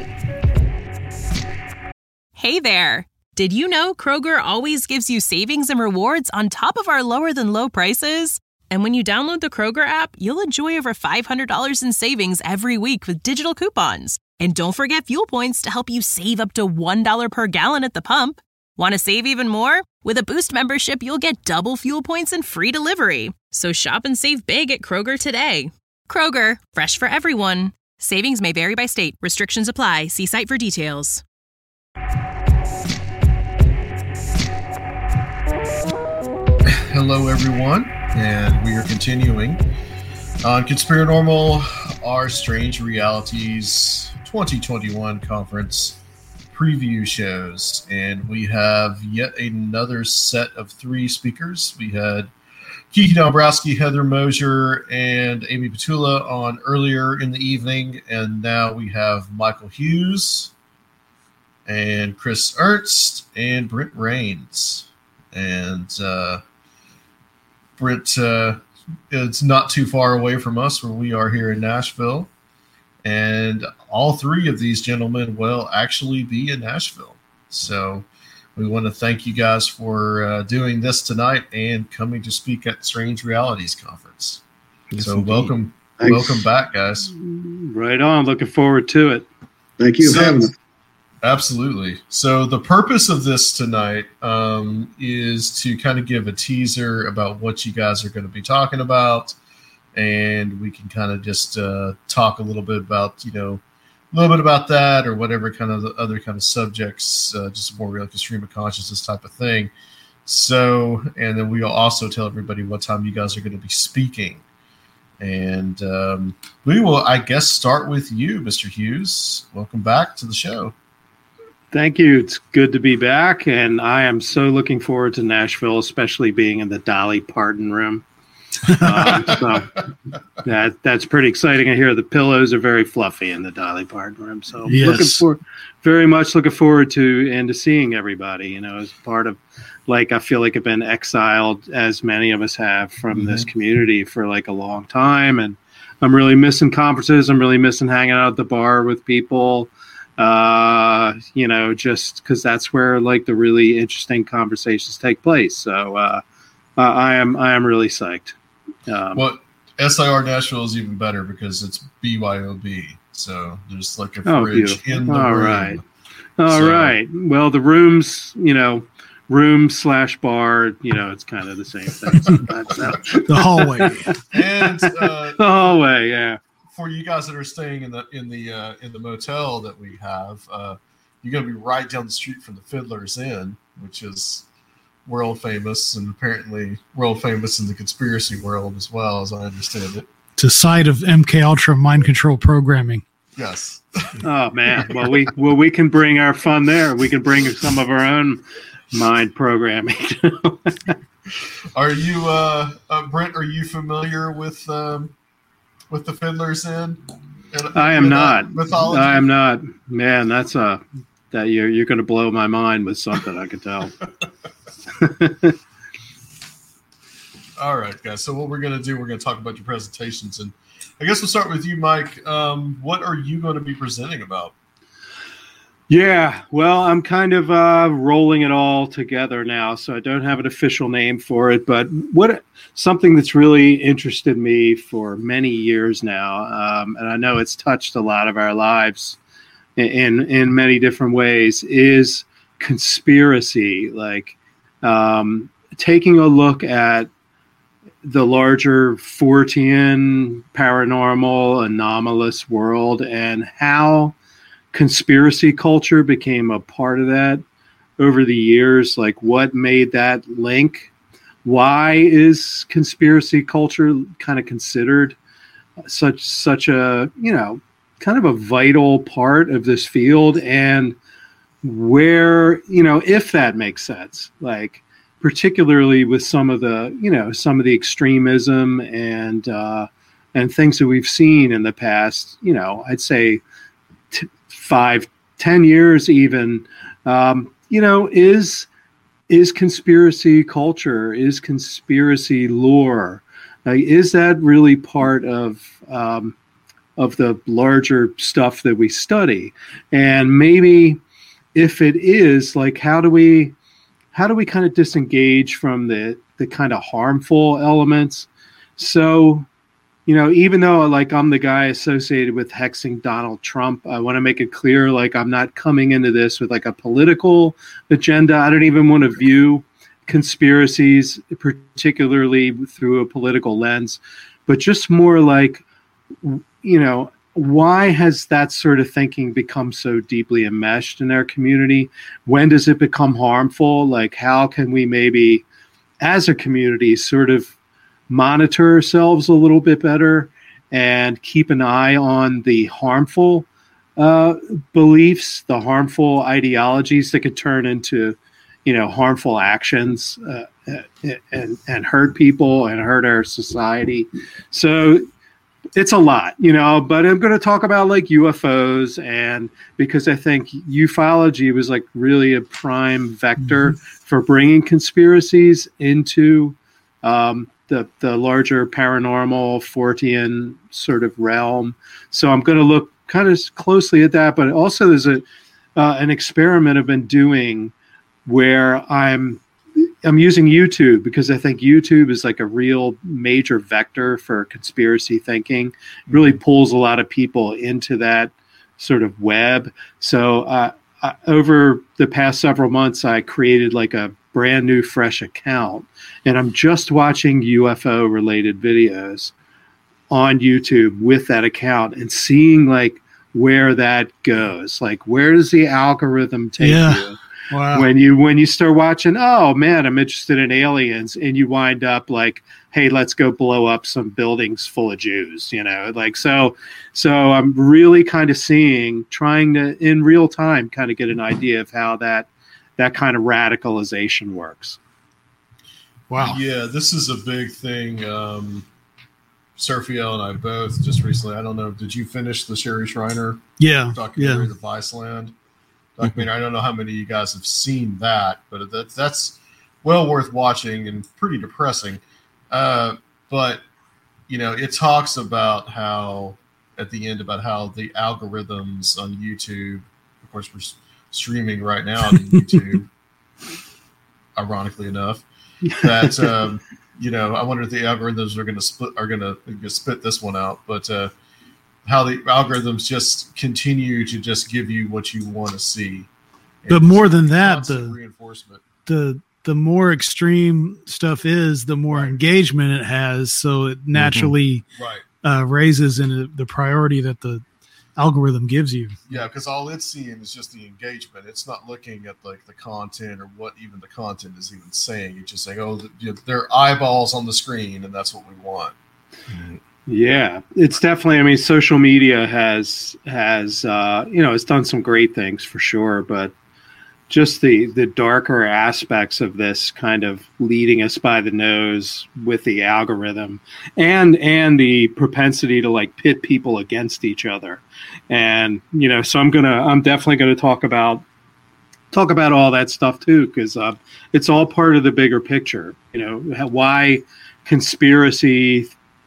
Bye. Hey there. Did you know Kroger always gives you savings and rewards on top of our lower than low prices? And when you download the Kroger app, you'll enjoy over five hundred dollars in savings every week with digital coupons. And don't forget fuel points to help you save up to one dollar per gallon at the pump. Want to save even more? With a Boost membership, you'll get double fuel points and free delivery. So shop and save big at Kroger today. Kroger, fresh for everyone. Savings may vary by state. Restrictions apply. See site for details. Hello, everyone, and we are continuing on Conspiranormal, our Strange Realities twenty twenty-one conference preview shows, and we have yet another set of three speakers. We had Kiki Dombrowski, Heather Mosier, and Amy Petula on earlier in the evening, and now we have Michael Hughes and Chris Ernst and Brent Rains. And uh, Brent uh, is not too far away from us where we are here in Nashville. And all three of these gentlemen will actually be in Nashville. So we want to thank you guys for uh, doing this tonight and coming to speak at the Strange Realities Conference. Yes, so indeed. welcome, Thanks. welcome back, guys. Right on. Looking forward to it. Thank you for So- having us. Absolutely. So the purpose of this tonight um, is to kind of give a teaser about what you guys are going to be talking about, and we can kind of just uh, talk a little bit about, you know, a little bit about that or whatever kind of the other kind of subjects, uh, just more like a stream of consciousness type of thing. So, and then we'll also tell everybody what time you guys are going to be speaking. And um, we will, I guess, start with you, Mister Hughes. Welcome back to the show. Thank you. It's good to be back, and I am so looking forward to Nashville, especially being in the Dolly Parton room. Um, so that that's pretty exciting. I hear the pillows are very fluffy in the Dolly Parton room, so Yes. looking for very much looking forward to and to seeing everybody. You know, as part of, like, I feel like I've been exiled, as many of us have, from Mm-hmm. this community for like a long time, and I'm really missing conferences. I'm really missing hanging out at the bar with people. Uh, you know, just because that's where like the really interesting conversations take place. So uh, uh, I am I am really psyched. Um, Well, S I R Nashville is even better because it's B Y O B. So there's like a Oh, fridge beautiful. in the All room. right. All So- right. Well, the rooms, you know, room slash bar, you know, it's kind of the same thing sometimes. So. The hallway. And uh, The hallway, yeah. for you guys that are staying in the in the uh, in the motel that we have, uh, you're going to be right down the street from the Fiddler's Inn, which is world famous and apparently world famous in the conspiracy world as well, as I understand it. It's a site of M K Ultra mind control programming. Yes. Oh man. Well, we well we can bring our fun there. We can bring some of our own mind programming. Are you, uh, uh, Brent? Are you familiar with um, with the Fiddler's Inn? And, I am not. Mythology? I am not. Man, that's a that you're you're going to blow my mind with something. I can tell. All right, guys. So what we're going to do, we're going to talk about your presentations, and I guess we'll start with you, Mike. Um, what are you going to be presenting about? Yeah, well, I'm kind of uh, rolling it all together now, so I don't have an official name for it. But what something that's really interested me for many years now, um, and I know it's touched a lot of our lives in in, in many different ways, is conspiracy. Like um, taking a look at the larger Fortean paranormal anomalous world and how conspiracy culture became a part of that over the years. Like what made that link? Why is conspiracy culture kind of considered such such a, you know, kind of a vital part of this field, and where, you know, if that makes sense, like particularly with some of the, you know, some of the extremism and uh, and things that we've seen in the past, you know, I'd say t- five, ten years even, um, you know, is is conspiracy culture, is conspiracy lore, uh, is that really part of um, of the larger stuff that we study? And maybe if it is, like, how do we how do we kind of disengage from the the kind of harmful elements? So, you know, even though like I'm the guy associated with hexing Donald Trump, I want to make it clear, like, I'm not coming into this with like a political agenda. I don't even want to view conspiracies particularly through a political lens, but just more like, you know, why has that sort of thinking become so deeply enmeshed in our community? When does it become harmful? Like, how can we maybe, as a community, sort of monitor ourselves a little bit better and keep an eye on the harmful uh, beliefs, the harmful ideologies that could turn into, you know, harmful actions uh, and, and hurt people and hurt our society. So it's a lot, you know, but I'm going to talk about like U F Os, and because I think ufology was like really a prime vector mm-hmm. for bringing conspiracies into um, the the larger paranormal Fortean sort of realm. So I'm going to look kind of closely at that, but also there's a uh, an experiment I've been doing where I'm I'm using YouTube because I think YouTube is like a real major vector for conspiracy thinking. It really pulls a lot of people into that sort of web. So uh, I, over the past several months, I created like a brand new, fresh account, and I'm just watching U F O related videos on YouTube with that account and seeing like where that goes. Like, where does the algorithm take yeah. you? Wow. When you when you start watching, oh man, I'm interested in aliens, and you wind up like, hey, let's go blow up some buildings full of Jews, you know, like so. So I'm really kind of seeing, trying to in real time, kind of get an idea of how that that kind of radicalization works. Wow. Yeah, this is a big thing. Um, Sergio and I both just recently. I don't know. Did you finish the Sherry Shriner? Yeah. Documentary, yeah. The Viceland. I mean, I don't know how many of you guys have seen that, but that's that's well worth watching and pretty depressing. Uh, but you know, it talks about how at the end about how the algorithms on YouTube, of course, we're streaming right now on YouTube. Ironically enough, that um, you know, I wonder if the algorithms are going to split are going to spit this one out, but. Uh, how the algorithms just continue to just give you what you want to see. But more than that, the reinforcement. the the more extreme stuff is, the more right. engagement it has. So it naturally mm-hmm. right. uh, raises in the priority that the algorithm gives you. Yeah, because all it's seeing is just the engagement. It's not looking at like the content or what even the content is even saying. It's just saying, oh, the, there are eyeballs on the screen, and that's what we want. Mm-hmm. Yeah, it's definitely, I mean, social media has, has uh, you know, it's done some great things for sure, but just the the darker aspects of this kind of leading us by the nose with the algorithm and and the propensity to like pit people against each other. And, you know, so I'm going to, I'm definitely going to talk about, talk about all that stuff too, because uh, it's all part of the bigger picture. You know, why conspiracy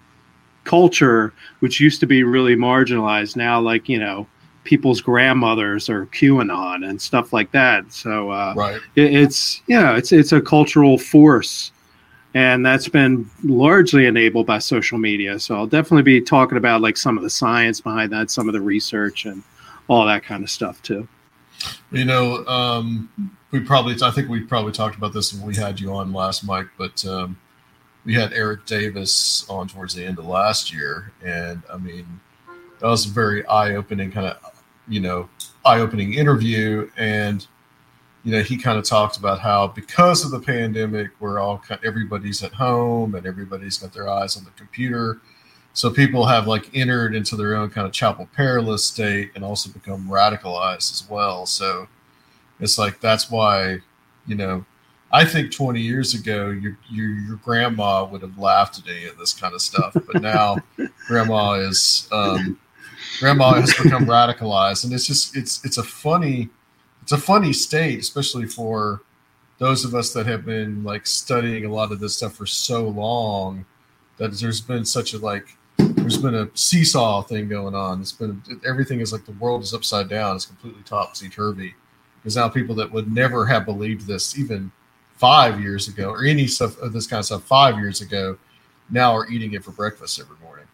culture, which used to be really marginalized, now, like, you know, people's grandmothers are QAnon and stuff like that. So uh, right. it, it's, yeah, it's, it's a cultural force, and that's been largely enabled by social media. So I'll definitely be talking about like some of the science behind that, some of the research and all that kind of stuff too. You know, um, we probably, I think we probably talked about this when we had you on last, Mike, but um, we had Eric Davis on towards the end of last year. And I mean, that was a very eye-opening kind of, you know, eye-opening interview. And, you know, he kind of talked about how because of the pandemic, we're all, everybody's at home and everybody's got their eyes on the computer. So people have like entered into their own kind of chapel perilous state and also become radicalized as well. So it's like, that's why, you know, I think twenty years ago, your, your, your grandma would have laughed at any of this kind of stuff. But now grandma is, um, grandma has become radicalized, and it's just, it's, it's a funny, it's a funny state, especially for those of us that have been like studying a lot of this stuff for so long, that there's been such a like, there's been a seesaw thing going on. It's been, everything is like the world is upside down. It's completely topsy-turvy. Because now people that would never have believed this even five years ago, or any stuff of this kind of stuff five years ago, now are eating it for breakfast every morning.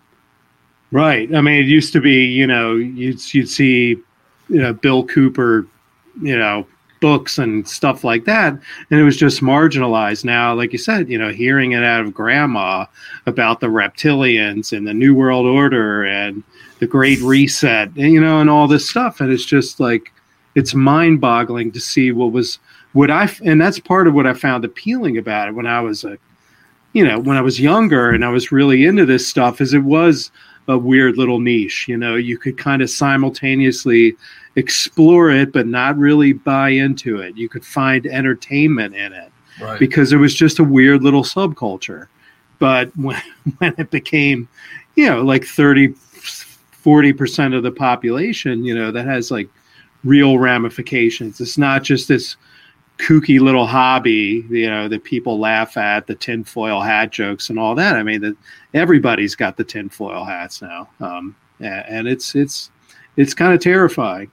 Right. I mean, it used to be, you know, you'd, you'd see, you know, Bill Cooper, you know, books and stuff like that, and it was just marginalized. Now, like you said, you know, hearing it out of grandma about the reptilians and the New World Order and the Great Reset, and, you know, and all this stuff, and it's just like, it's mind-boggling to see what was what I, and that's part of what I found appealing about it when I was a, you know, when I was younger and I was really into this stuff, is it was a weird little niche. You know, you could kind of simultaneously explore it, but not really buy into it. You could find entertainment in it, right, because it was just a weird little subculture. But when, when it became, you know, like thirty, forty percent of the population, you know, that has like real ramifications. It's not just this kooky little hobby, you know, that people laugh at, the tinfoil hat jokes and all that. I mean, that everybody's got the tinfoil hats now, um, and, and it's it's it's kind of terrifying.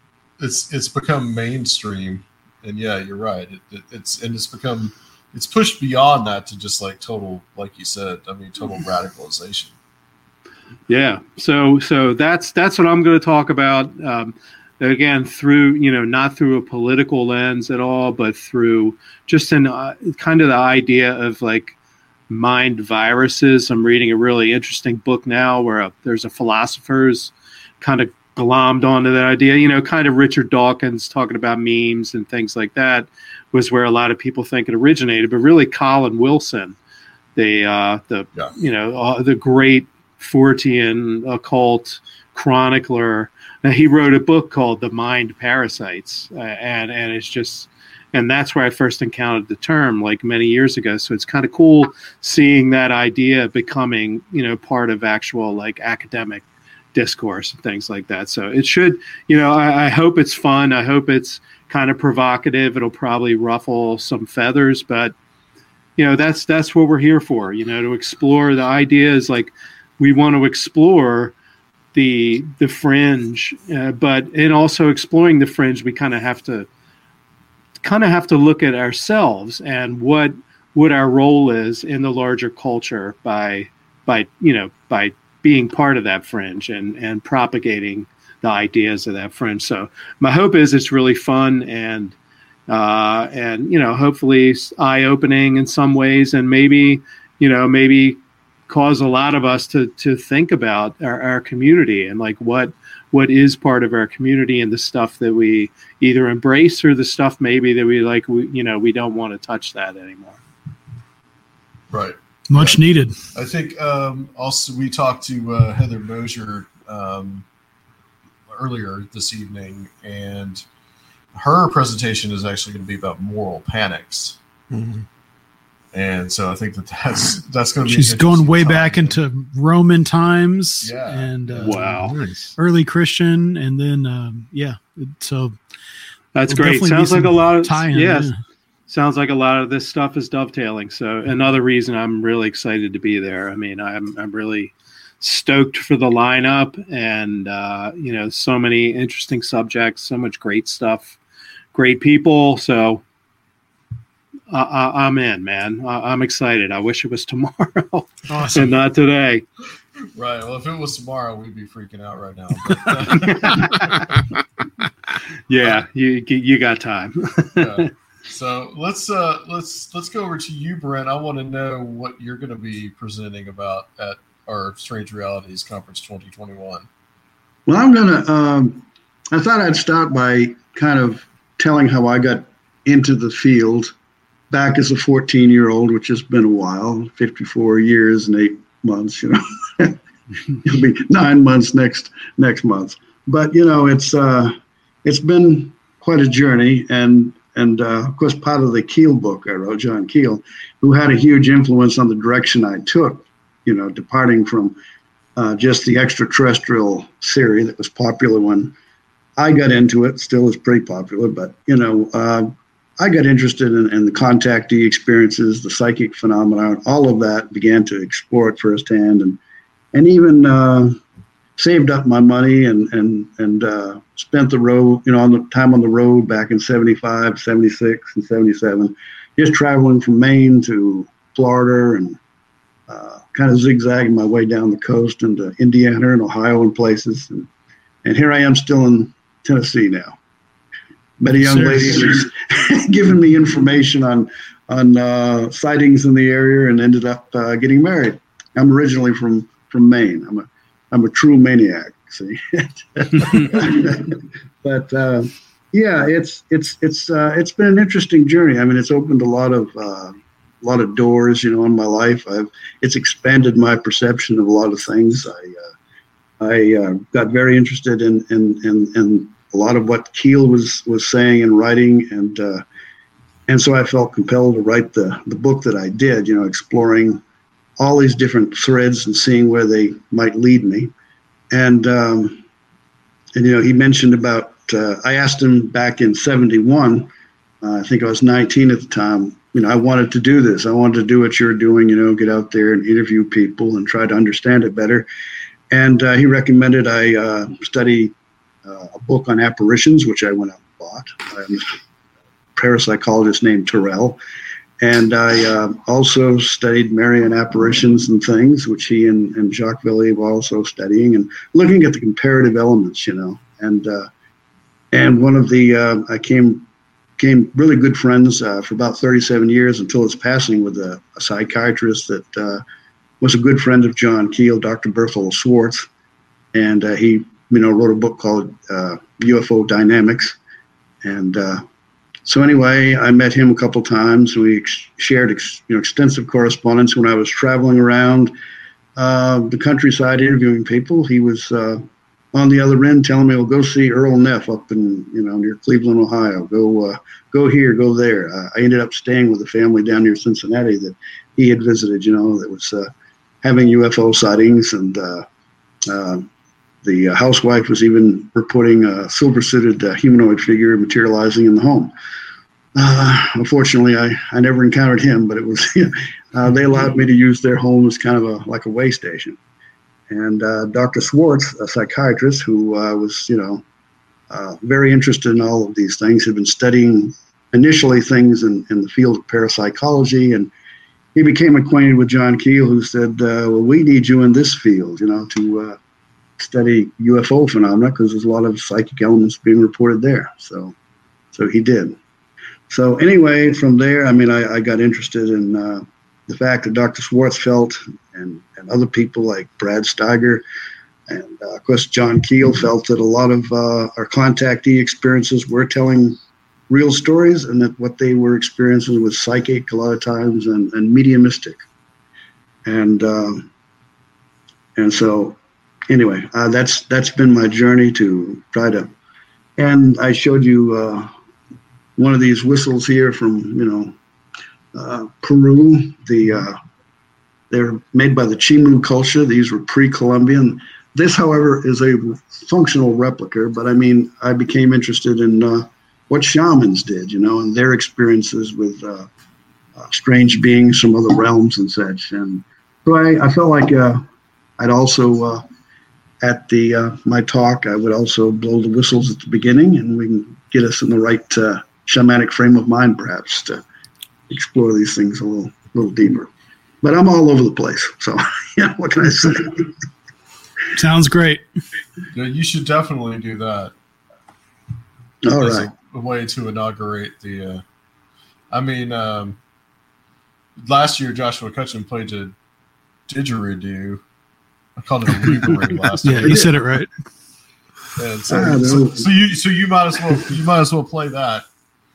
It's it's become mainstream, and yeah, you're right. It, it, it's and it's become it's pushed beyond that to just like total, like you said. I mean, total radicalization. Yeah. So so that's that's what I'm going to talk about. Um, Again, through, you know, not through a political lens at all, but through just an uh, kind of the idea of like mind viruses. I'm reading a really interesting book now where a, there's a philosopher's kind of glommed onto that idea. You know, kind of Richard Dawkins talking about memes and things like that was where a lot of people think it originated. But really, Colin Wilson, the uh, the yeah. you know uh, the great Fortean occult chronicler. Now, he wrote a book called The Mind Parasites, uh, and and it's just, and that's where I first encountered the term like many years ago. So it's kind of cool seeing that idea becoming, you know, part of actual like academic discourse and things like that. So it should, you know, I, I hope it's fun. I hope it's kind of provocative. It'll probably ruffle some feathers, but you know, that's that's what we're here for. You know, to explore the ideas. Like we want to explore the the fringe, uh, but in also exploring the fringe, we kind of have to kind of have to look at ourselves and what what our role is in the larger culture by by you know by being part of that fringe and and propagating the ideas of that fringe. So my hope is it's really fun and uh, and you know hopefully eye opening in some ways, and maybe you know maybe. cause a lot of us to to think about our, our community and like what what is part of our community and the stuff that we either embrace or the stuff maybe that we like we you know we don't want to touch that anymore. Right. Much yeah. needed. I think um, also we talked to uh, Heather Mosier um, earlier this evening, and her presentation is actually going to be about moral panics. Mm-hmm. And so I think that that's, that's going to be. She's going way back into Roman times yeah. and uh, wow, nice. early Christian, and then um, yeah, so that's great. Sounds like a lot of tie-in, yes, yeah. Sounds like a lot of this stuff is dovetailing. So another reason I'm really excited to be there. I mean, I'm I'm really stoked for the lineup, and uh, you know, so many interesting subjects, so much great stuff, great people. So. Uh, I'm in, man. I'm excited. I wish it was tomorrow awesome. and not today. Right. Well, if it was tomorrow, we'd be freaking out right now. But, yeah, you you got time. yeah. So let's uh, let's let's go over to you, Brent. I want to know what you're going to be presenting about at our Strange Realities Conference twenty twenty-one. Well, I'm gonna. Um, I thought I'd start by kind of telling how I got into the field. Back as a fourteen-year-old, which has been a while, fifty-four years and eight months, you know. It'll be nine months next next month. But, you know, it's uh, it's been quite a journey. And, and uh, of course, part of the Keel book I wrote, John Keel, who had a huge influence on the direction I took, you know, departing from uh, just the extraterrestrial theory that was popular when I got into it, still is pretty popular. But, you know, uh, I got interested in, in the contactee experiences, the psychic phenomena, all of that, began to explore it firsthand, and and even uh, saved up my money and and and uh, spent the road, you know, on the time on the road back in seventy-five, seventy-six, and seventy-seven, just traveling from Maine to Florida and uh, kind of zigzagging my way down the coast into Indiana and Ohio and places, and and here I am still in Tennessee now. Met a young lady who's given me information on on uh, sightings in the area, and ended up uh, getting married. I'm originally from, from Maine. I'm a I'm a true maniac. See, but uh, yeah, it's it's it's uh, it's been an interesting journey. I mean, it's opened a lot of uh, a lot of doors, you know, in my life. I've it's expanded my perception of a lot of things. I uh, I uh, got very interested in in in, in a lot of what Keel was, was saying and writing, and uh, and so I felt compelled to write the, the book that I did, you know, exploring all these different threads and seeing where they might lead me. And, um, and you know, he mentioned about, uh, I asked him back in seventy-one, uh, I think I was nineteen at the time, you know, I wanted to do this. I wanted to do what you're doing, you know, get out there and interview people and try to understand it better. And uh, he recommended I uh, study Uh, a book on apparitions, which I went out and bought by a parapsychologist named Terrell. And I uh, also studied Marian apparitions and things, which he and, and Jacques Vallée were also studying, and looking at the comparative elements, you know. And uh, and one of the, uh, I came, came really good friends uh, for about thirty-seven years until his passing with a, a psychiatrist that uh, was a good friend of John Keel, Doctor Berthold Schwartz. And uh, he you know, wrote a book called uh, U F O Dynamics. And uh, so anyway, I met him a couple times. We ex- shared ex- you know, extensive correspondence when I was traveling around uh, the countryside interviewing people. He was uh, on the other end telling me, well, go see Earl Neff up in, you know, near Cleveland, Ohio. Go uh, go here, go there. Uh, I ended up staying with a family down near Cincinnati that he had visited, you know, that was uh, having U F O sightings. And uh, uh, The uh, housewife was even reporting a silver-suited uh, humanoid figure materializing in the home. Uh, unfortunately, I, I never encountered him, but it was uh, they allowed me to use their home as kind of a like a way station. And uh, Doctor Schwartz, a psychiatrist who uh, was you know uh, very interested in all of these things, had been studying initially things in, in the field of parapsychology, and he became acquainted with John Keel, who said, uh, "Well, we need you in this field, you know, to." Uh, study U F O phenomena, because there's a lot of psychic elements being reported there. So, so he did. So anyway, from there, I mean, I, I got interested in uh, the fact that Doctor Schwartz felt, and, and other people like Brad Steiger, and uh, of course, John Keel felt that a lot of uh, our contactee experiences were telling real stories, and that what they were experiencing was psychic a lot of times, and, and mediumistic. And, um, and so, Anyway, uh, that's that's been my journey to try to, and I showed you uh, one of these whistles here from, you know, uh, Peru. The uh, they're made by the Chimu culture. These were pre-Columbian. This, however, is a functional replica. But I mean, I became interested in uh, what shamans did, you know, and their experiences with uh, uh, strange beings from other realms and such. And so I, I felt like uh, I'd also, uh, at the uh, my talk, I would also blow the whistles at the beginning, and we can get us in the right uh, shamanic frame of mind, perhaps, to explore these things a little, little deeper. But I'm all over the place, so yeah. What can I say? Sounds great. Yeah, you should definitely do that. All As right. a, a way to inaugurate the. Uh, I mean, um, last year Joshua Cutchin played a didgeridoo. I called it a reverie last Yeah, year. you said it right. And so, Ah, so, no. so you so you might as well you might as well play that.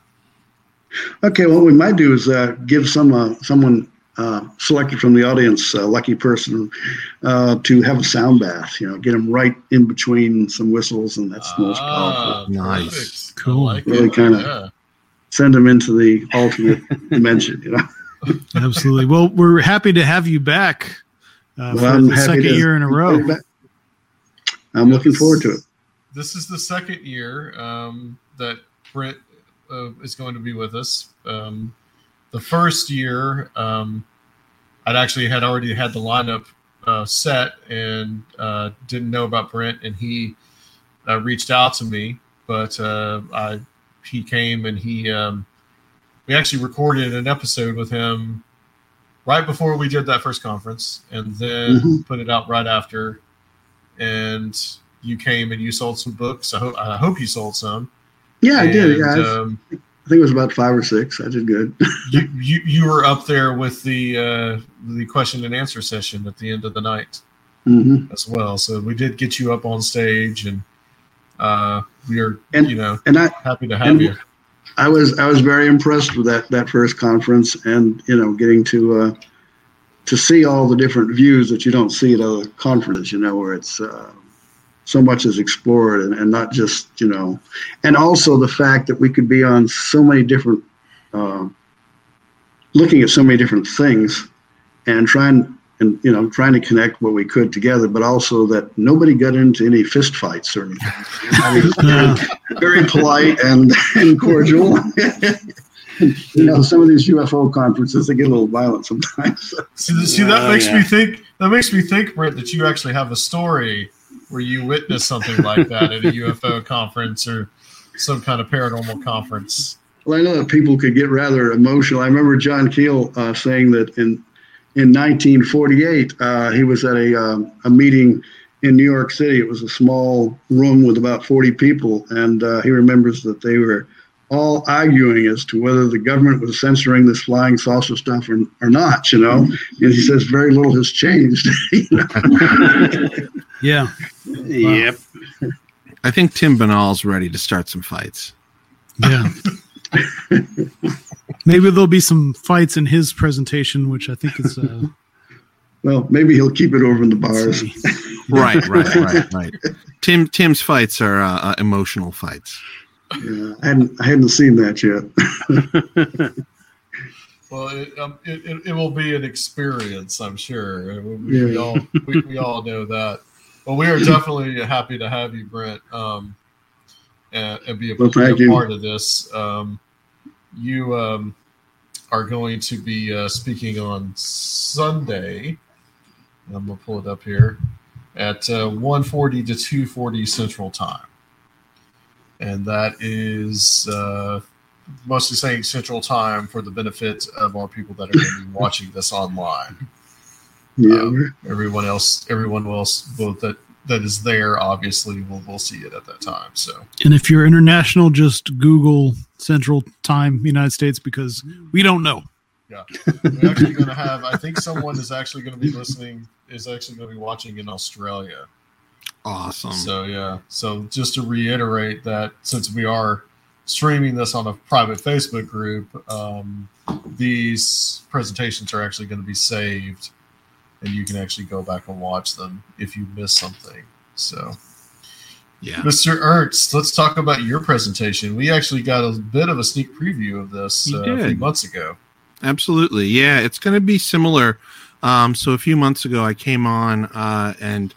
Okay, what we might do is uh, give some uh, someone uh, selected from the audience, a lucky person, uh, to have a sound bath. You know, get them right in between some whistles, and that's the most Ah, powerful. perfect. Nice. Cool. I like Really it. kind of Yeah. send them into the alternate dimension. You know. Absolutely. Well, we're happy to have you back uh, Well, for I'm the happy second to year in a be row. back. I'm looking forward to it. This is the second year um, that Brent uh, is going to be with us. Um, the first year, um, I'd actually had already had the lineup uh, set and uh, didn't know about Brent, and he uh, reached out to me. But uh, I, he came and he um, we actually recorded an episode with him right before we did that first conference, and then Mhm. put it out right after. And you came and you sold some books. I hope I hope you sold some. Yeah, I did. And, Yeah, I, um, I think it was about five or six. I did good. you, you you were up there with the uh, the question and answer session at the end of the night hmm as well. So we did get you up on stage, and uh, we are And- you know And I, happy to have and you. I was I was very impressed with that that first conference, and you know, getting to uh, to see all the different views that you don't see at other conferences. You know, where it's uh, so much is explored, and, and not just, you know, and also the fact that we could be on so many different, uh, looking at so many different things, and trying and you know trying to connect what we could together, but also that nobody got into any fist fights or anything. I mean, Yeah. very polite and, and cordial. You know, some of these U F O conferences, they get a little violent sometimes. See, see that Oh, makes yeah. me think. That makes me think, Brent, that you actually have a story where you witnessed something like that at a U F O conference or some kind of paranormal conference. Well, I know that people could get rather emotional. I remember John Keel uh, saying that in in nineteen forty-eight, uh, he was at a um, a meeting in New York City. It was a small room with about forty people, and uh, he remembers that they were all arguing as to whether the government was censoring this flying saucer stuff or, or not, you know. And he says very little has changed. You know? Yeah. Yep. I think Tim Banal's ready to start some fights. Yeah. Maybe there'll be some fights in his presentation, which I think is. Uh, Well, maybe he'll keep it over in the bars. Right, right, right, right. Tim Tim's fights are uh, uh, emotional fights. Yeah, I hadn't I hadn't seen that yet. Well, it, um, it, it, it will be an experience, I'm sure. We, we, we Yeah. all we, we all know that. Well, we are definitely happy to have you, Brent, um, and, and be able Well, to be thank a you. part of this. Um, you um, are going to be uh, speaking on Sunday. I'm going to pull it up here at uh, one forty to two forty Central Time. And that is uh, mostly saying Central Time for the benefit of our people that are going to be watching this online. Yeah, Um, we're- everyone else, everyone else, both that that is there, obviously, will will see it at that time. So and if you're international, just Google Central Time United States because we don't know. yeah, we're actually going to have. I think someone is actually going to be listening. Is actually going to be watching in Australia. Awesome. So yeah. So just to reiterate that, since we are streaming this on a private Facebook group, um, these presentations are actually going to be saved, and you can actually go back and watch them if you miss something. So Yeah. Mister Ernst, let's talk about your presentation. We actually got a bit of a sneak preview of this uh, a few months ago. Absolutely. Yeah, it's going to be similar. Um, so a few months ago, I came on uh, and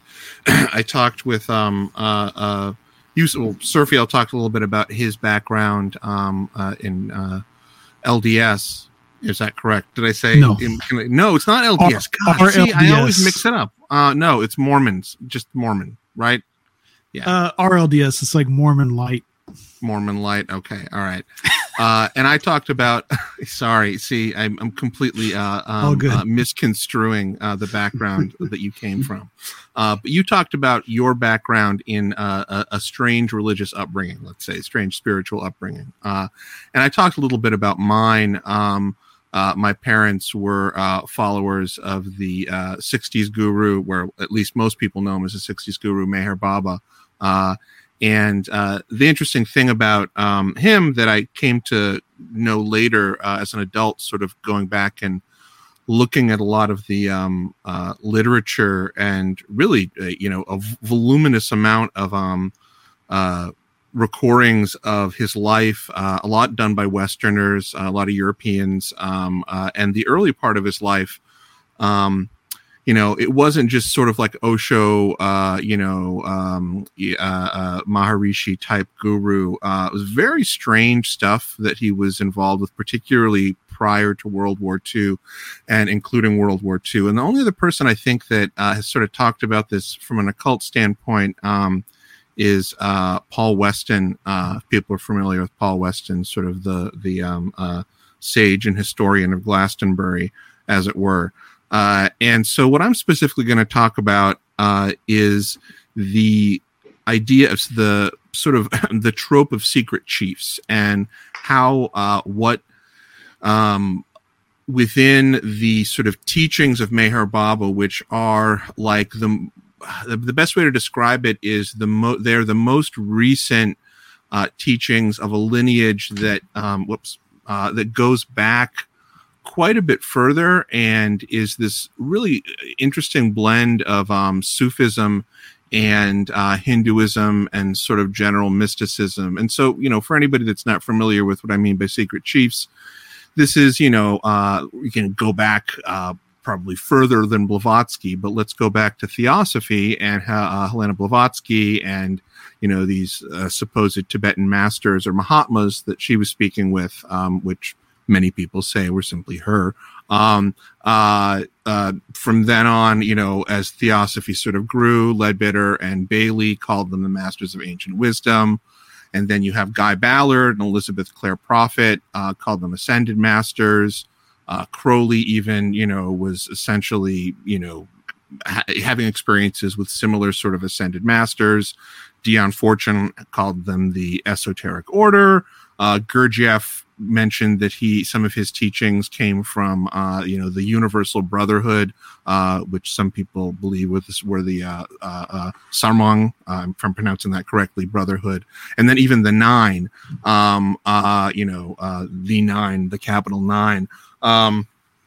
I talked with um, uh, uh, Well, Surfiel talked a little bit about his background um, uh, in uh, L D S. Is that correct? Did I say no? In, I, no, it's not L D S. R- God, see, R L D S. I always mix it up. Uh, no, it's Mormons, just Mormon, right? Yeah. Uh, R L D S. It's like Mormon Light. Mormon Light. Okay, all right. Uh, and I talked about. Sorry, see, I'm, I'm completely uh, um, uh, misconstruing uh, the background that you came from. Uh, but you talked about your background in uh, a, a strange religious upbringing, let's say, strange spiritual upbringing. Uh, and I talked a little bit about mine. Um, uh, my parents were uh, followers of the uh, sixties guru, where at least most people know him as the sixties guru, Meher Baba. Uh, And uh, the interesting thing about um, him that I came to know later uh, as an adult, sort of going back and looking at a lot of the um, uh, literature and really, uh, you know, a voluminous amount of um, uh, recordings of his life, uh, a lot done by Westerners, uh, a lot of Europeans, um, uh, and the early part of his life. Um, You know, it wasn't just sort of like Osho, uh, you know, um, uh, uh, Maharishi type guru. Uh, it was very strange stuff that he was involved with, particularly prior to World War Two and including World War Two. And the only other person I think that uh, has sort of talked about this from an occult standpoint um, is uh, Paul Weston. Uh, if people are familiar with Paul Weston, sort of the, the um, uh, sage and historian of Glastonbury, as it were. Uh, and so what I'm specifically going to talk about uh, is the idea of the sort of the trope of secret chiefs and how uh, what um, within the sort of teachings of Meher Baba, which are like the the best way to describe it is the mo- they're the most recent uh, teachings of a lineage that um, whoops uh, that goes back quite a bit further and is this really interesting blend of um, Sufism and uh, Hinduism and sort of general mysticism. And so, you know, for anybody that's not familiar with what I mean by secret chiefs, this is, you know, uh, we can go back uh, probably further than Blavatsky, but let's go back to Theosophy and uh, Helena Blavatsky and, you know, these uh, supposed Tibetan masters or Mahatmas that she was speaking with, um, which many people say were simply her. Um, uh, uh, from then on, you know, as Theosophy sort of grew, Leadbitter and Bailey called them the masters of ancient wisdom. And then you have Guy Ballard and Elizabeth Clare Prophet uh, called them ascended masters. Uh, Crowley even, you know, was essentially, you know, ha- having experiences with similar sort of ascended masters. Dion Fortune called them the esoteric order. Uh, Gurdjieff mentioned that he some of his teachings came from uh, you know the Universal Brotherhood, uh, which some people believe was were the uh, uh, uh, Sarmang, uh, if I'm pronouncing that correctly, Brotherhood, and then even the Nine, um, uh, you know uh, the Nine, the capital Nine. Um,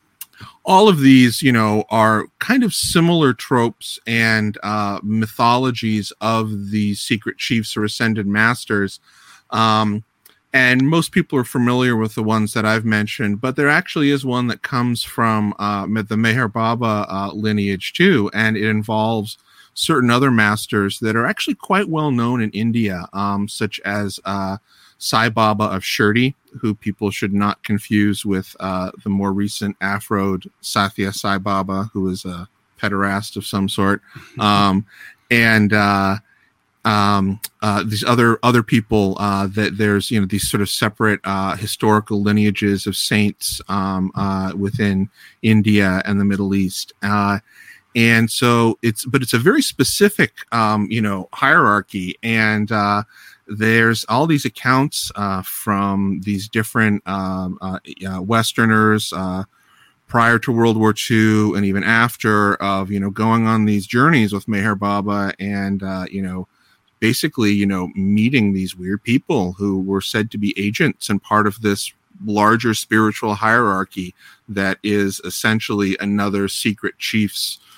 all of these, you know, are kind of similar tropes and uh, mythologies of the secret chiefs or ascended masters. Um, And most people are familiar with the ones that I've mentioned, but there actually is one that comes from uh, the Meher Baba uh, lineage too, and it involves certain other masters that are actually quite well known in India, um, such as uh, Sai Baba of Shirdi, who people should not confuse with uh, the more recent Afroed Sathya Sai Baba, who is a pederast of some sort, um, and uh, Um, uh, these other other people uh, that there's you know these sort of separate uh, historical lineages of saints um, uh, within India and the Middle East, uh, and so it's but it's a very specific um, you know hierarchy, and uh, there's all these accounts uh, from these different um, uh, uh, Westerners uh, prior to World War Two and even after of you know going on these journeys with Meher Baba and uh, you know. basically, you know, meeting these weird people who were said to be agents and part of this larger spiritual hierarchy that is essentially another secret chief's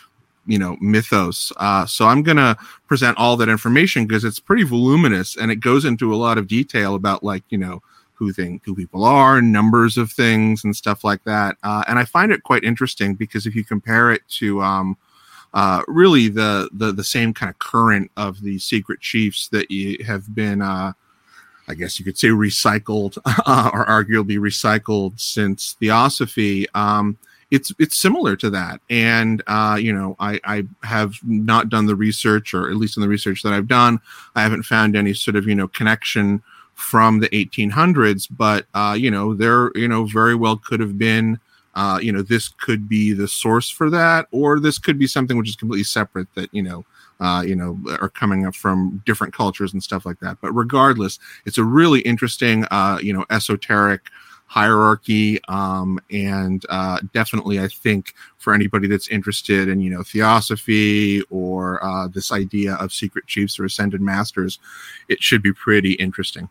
you know, mythos. Uh, so I'm going to present all that information because it's pretty voluminous and it goes into a lot of detail about like, you know, who think who people are, numbers of things and stuff like that. Uh, and I find it quite interesting because if you compare it to um, uh, really the, the the same kind of current of the secret chiefs that you have been, uh, I guess you could say, recycled uh, or arguably recycled since Theosophy. Um, it's it's similar to that. And, uh, you know, I, I have not done the research, or at least in the research that I've done, I haven't found any sort of, you know, connection from the eighteen hundreds. But, uh, you know, there, you know, very well could have been, uh, you know, this could be the source for that, or this could be something which is completely separate that, you know, uh, you know, are coming up from different cultures and stuff like that. But regardless, it's a really interesting, uh, you know, esoteric hierarchy. Um, and uh, definitely, I think for anybody that's interested in, you know, Theosophy or uh, this idea of secret chiefs or ascended masters, it should be pretty interesting.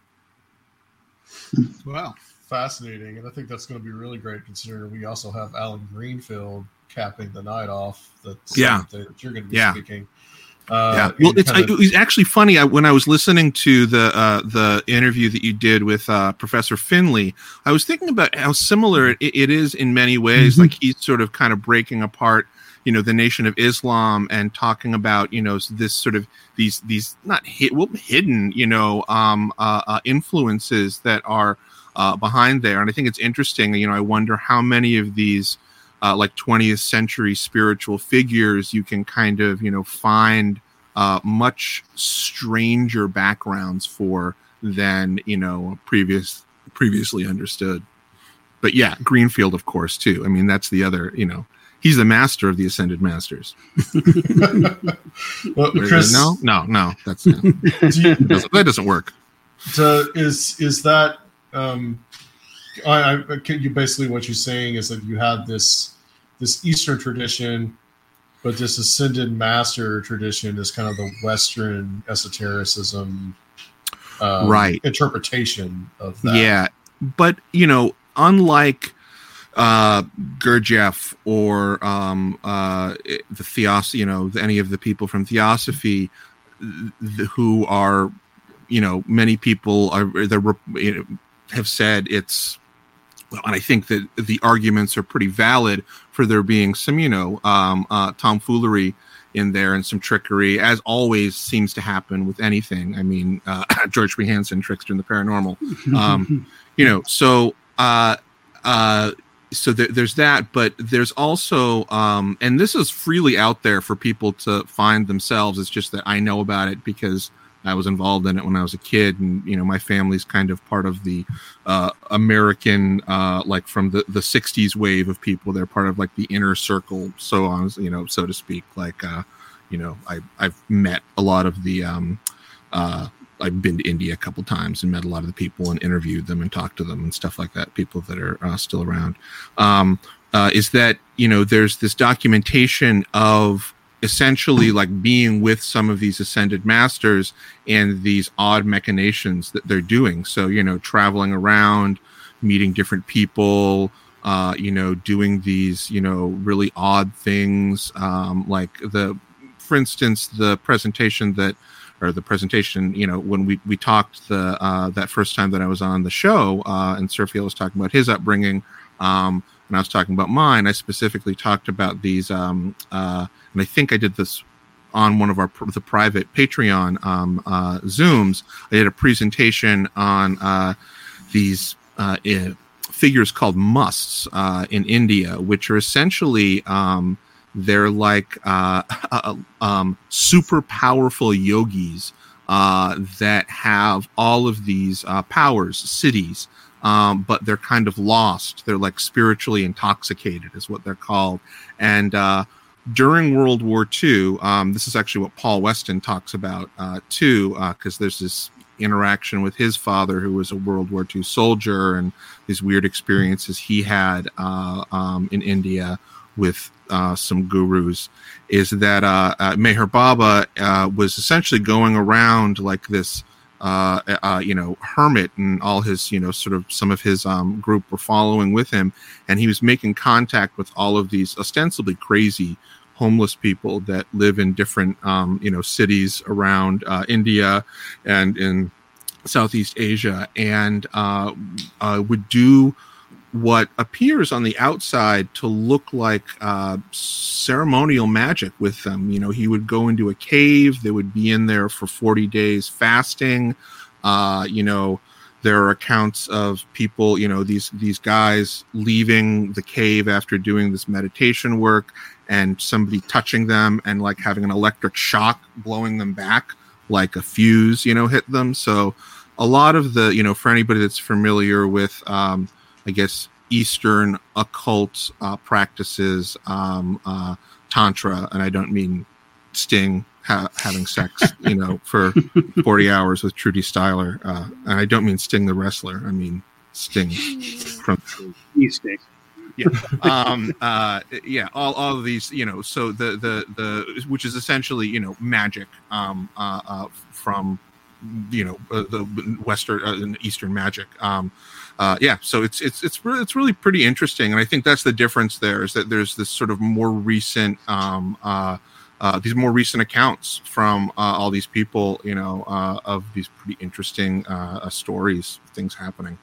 Wow. Fascinating. And I think that's going to be really great considering we also have Alan Greenfield capping the night off. That's yeah. that you're going to be yeah. speaking. Uh, yeah, well, it's kind of, it was actually funny. I, when I was listening to the uh, the interview that you did with uh, Professor Finley, I was thinking about how similar it, it is in many ways. Mm-hmm. Like he's sort of kind of breaking apart, you know, the Nation of Islam and talking about, you know, this sort of these these not hid, well, hidden, you know, um, uh, uh, influences that are uh, behind there. And I think it's interesting. You know, I wonder how many of these Uh, like twentieth century spiritual figures you can kind of, you know, find uh, much stranger backgrounds for than, you know, previous previously understood. But yeah, Greenfield, of course, too. I mean, that's the other, you know, he's the master of the Ascended Masters. Well, Chris, no, no, no, that's no. you, doesn't, that doesn't work. So is is that um, I, I you basically what you're saying is that you had this this Eastern tradition, but this ascended master tradition is kind of the Western esotericism, um, right? Interpretation of that. Yeah, but you know, unlike uh, Gurdjieff or um, uh, the Theos, you know, any of the people from Theosophy, th- who are, you know, many people are the you know, have said it's. Well, and I think that the arguments are pretty valid for there being some, you know, um, uh, tomfoolery in there and some trickery, as always seems to happen with anything. I mean, uh, George B. Hansen, Trickster and the Paranormal, um, you know. So, uh, uh, so there, there's that, but there's also, um, and this is freely out there for people to find themselves. It's just that I know about it because I was involved in it when I was a kid, and you know, my family's kind of part of the uh, American, uh, like from the, the sixties wave of people. They're part of like the inner circle, so on, you know, so to speak. Like, uh, you know, I I've met a lot of the, um, uh, I've been to India a couple times and met a lot of the people and interviewed them and talked to them and stuff like that. People that are uh, still around. Um, uh, is that, you know, there's this documentation of essentially like being with some of these ascended masters and these odd machinations that they're doing. So, you know, traveling around, meeting different people, uh, you know, doing these, you know, really odd things. Um, like the, for instance, the presentation that, or the presentation, you know, when we, we talked the, uh, that first time that I was on the show, uh, and Sergio was talking about his upbringing, um, and I was talking about mine, I specifically talked about these, um, uh, and I think I did this on one of our the private Patreon um, uh, Zooms. I did a presentation on uh, these uh, I- figures called musts uh, in India, which are essentially um, they're like uh, uh, um, super powerful yogis uh, that have all of these uh, powers, siddhis. Um, but they're kind of lost. They're like spiritually intoxicated is what they're called. And uh, during World War Two, um, this is actually what Paul Weston talks about uh, too, because uh, there's this interaction with his father, who was a World War Two soldier, and these weird experiences he had uh, um, in India with uh, some gurus, is that uh, uh, Meher Baba uh, was essentially going around like this Uh, uh, you know, hermit, and all his, you know, sort of some of his um, group were following with him, and he was making contact with all of these ostensibly crazy homeless people that live in different, um, you know, cities around uh, India and in Southeast Asia, and uh, uh, would do what appears on the outside to look like uh, ceremonial magic with them. You know, he would go into a cave. They would be in there for forty days fasting. Uh, you know, there are accounts of people, you know, these these guys leaving the cave after doing this meditation work and somebody touching them and like having an electric shock blowing them back like a fuse, you know, hit them. So a lot of the, you know, for anybody that's familiar with, um, I guess, Eastern occult uh, practices, um, uh, Tantra, and I don't mean Sting ha- having sex, you know, for forty hours with Trudy Styler. Uh, and I don't mean Sting the wrestler. I mean Sting from Sting. Yeah. Um, uh, yeah. All, all of these, you know, so the, the, the, which is essentially, you know, magic, um, uh, uh, from, you know, uh, the Western uh, and Eastern magic. Um, uh, yeah. So it's, it's, it's really, it's really pretty interesting. And I think that's the difference there, is that there's this sort of more recent, um, uh, uh, these more recent accounts from uh, all these people, you know, uh, of these pretty interesting uh, uh, stories, things happening.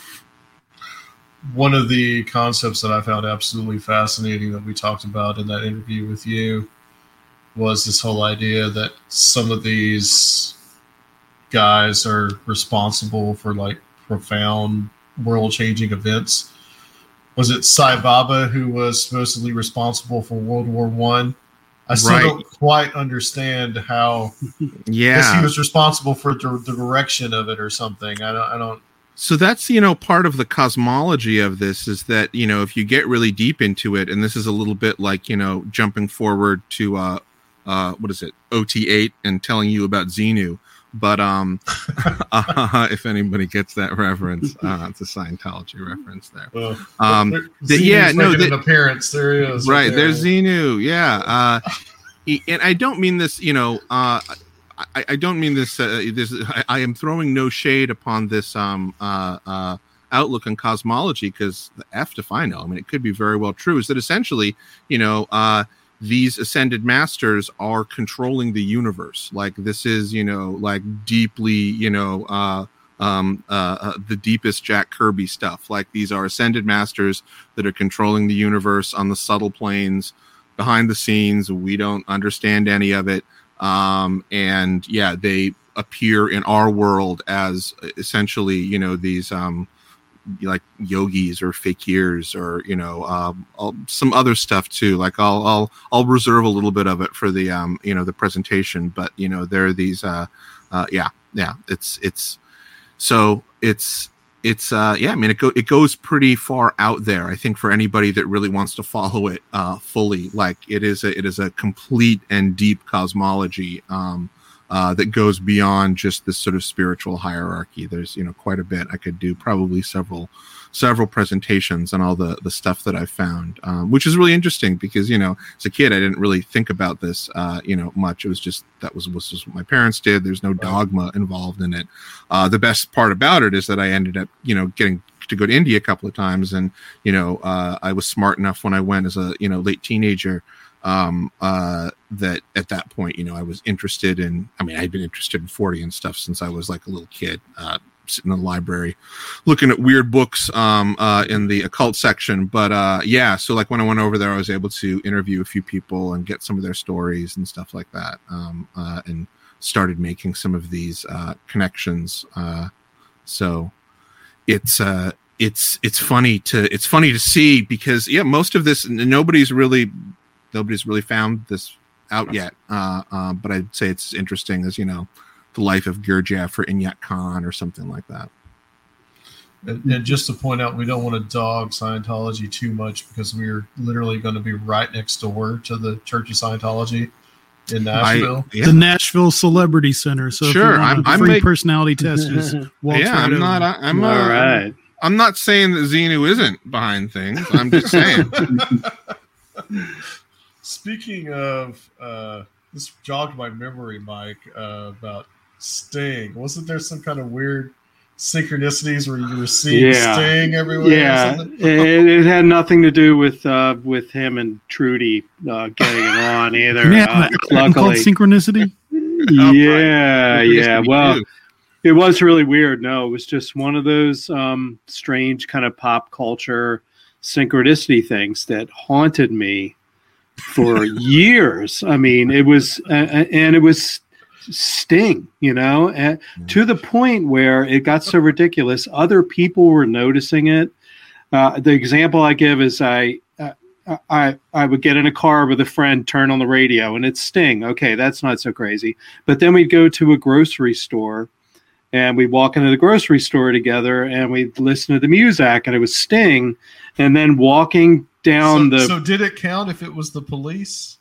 One of the concepts that I found absolutely fascinating that we talked about in that interview with you was this whole idea that some of these guys are responsible for like profound world-changing events. Was it Sai Baba who was supposedly responsible for World War One? I? I still Right. don't quite understand how. Yeah. Guess he was responsible for the, the direction of it or something. I don't. I don't. So that's, you know, part of the cosmology of this is that, you know, if you get really deep into it, and this is a little bit like, you know, jumping forward to, uh, uh, what is it, O T eight and telling you about Xenu. But um, uh, if anybody gets that reference, uh, it's a Scientology reference there. Well, Um, there- the- Xenu's yeah, no, making the- an appearance. There he is. Right, there. there's Xenu. Yeah. Uh, he- and I don't mean this, you know, uh, I, I don't mean this. Uh, this I, I am throwing no shade upon this um, uh, uh, outlook on cosmology, because the F if I know. I mean, it could be very well true. Is that essentially, you know, uh, these ascended masters are controlling the universe. Like this is, you know, like deeply, you know, uh, um, uh, uh, the deepest Jack Kirby stuff. Like these are ascended masters that are controlling the universe on the subtle planes, behind the scenes. We don't understand any of it. Um, and yeah, they appear in our world as essentially, you know, these, um, like yogis or fakirs or, you know, um, all, some other stuff too. Like I'll, I'll, I'll reserve a little bit of it for the, um, you know, the presentation, but you know, there are these, uh, uh, yeah, yeah, it's, it's, so it's, it's, uh, yeah, I mean, it go, it goes pretty far out there. I think for anybody that really wants to follow it, uh, fully, like it is a, it is a complete and deep cosmology, um, uh, that goes beyond just this sort of spiritual hierarchy. There's, you know, quite a bit. I could do probably several, several presentations on all the, the stuff that I've found, um, which is really interesting because, you know, as a kid, I didn't really think about this, uh, you know, much. It was just, that was, was just what my parents did. There's no dogma involved in it. Uh, the best part about it is that I ended up, you know, getting to go to India a couple of times. And, you know, uh, I was smart enough when I went as a, you know, late teenager, um, uh, that at that point, you know, I was interested in, I mean, I'd been interested in forty and stuff since I was like a little kid, uh, sitting in the library, looking at weird books, um, uh, in the occult section. But, uh, yeah, so like when I went over there, I was able to interview a few people and get some of their stories and stuff like that. Um, uh, and started making some of these, uh, connections. Uh, so it's, uh, it's, it's funny to, it's funny to see because yeah, most of this, nobody's really, nobody's really found this out yet. Uh, uh, but I'd say it's interesting as, you know, the life of Gurdjieff or Inyat Khan or something like that. And, and just to point out, we don't want to dog Scientology too much because we're literally going to be right next door to the Church of Scientology in Nashville. I, yeah. The Nashville Celebrity Center. So sure, if you want I'm, a free I'm make, personality test. Just walk yeah, right I'm over. not. I, I'm all uh, right. I'm not saying that Xenu isn't behind things. I'm just saying. Speaking of, uh, this jogged my memory, Mike, uh, about Sting. Wasn't there some kind of weird synchronicities where you were seeing yeah. Sting everywhere? Yeah, it, it had nothing to do with uh, with him and Trudy uh, getting it on either. Yeah, Uh, called luckily, synchronicity. yeah, yeah. Well, it was really weird. No, it was just one of those um, strange kind of pop culture synchronicity things that haunted me for years. I mean, it was, uh, and it was Sting, you know, and to the point where it got so ridiculous, other people were noticing it. Uh, the example I give is I, uh, I, I would get in a car with a friend, turn on the radio, and it's Sting. Okay, that's not so crazy. But then we'd go to a grocery store, and we'd walk into the grocery store together, and we'd listen to the music, and it was Sting. And then walking down so, the. So did it count if it was the Police?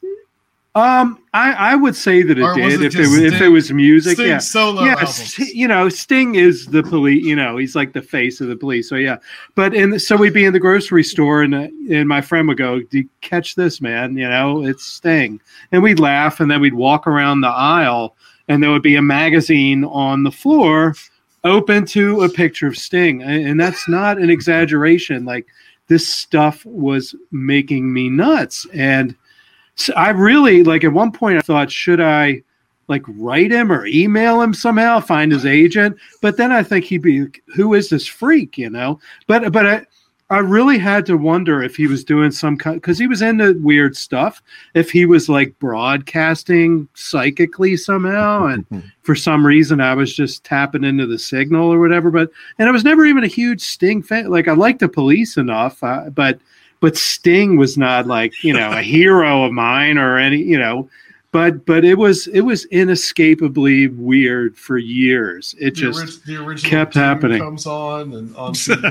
Um, I, I would say that it Or was did it if it just was if Sting- it was music. Sting yeah, solo yeah. albums? St- you know, Sting is the Police. You know, he's like the face of the Police. So yeah, but in the, so we'd be in the grocery store, and uh, and my friend would go, "Do you catch this, man? You know, it's Sting," and we'd laugh, and then we'd walk around the aisle, and there would be a magazine on the floor, open to a picture of Sting, and, and that's not an exaggeration. Like, this stuff was making me nuts, and. So I really, like, at one point I thought, should I like write him or email him somehow, find his agent? But then I think he'd be, who is this freak, you know? But but I, I really had to wonder if he was doing some kind, because he was into weird stuff, if he was like broadcasting psychically somehow. And for some reason I was just tapping into the signal or whatever. But, and I was never even a huge Sting fan. Like, I liked the Police enough, uh, but But Sting was not like, you know, a hero of mine or any, you know, but but it was it was inescapably weird for years. It The just orig- the original kept tune happening. Comes on and on T V.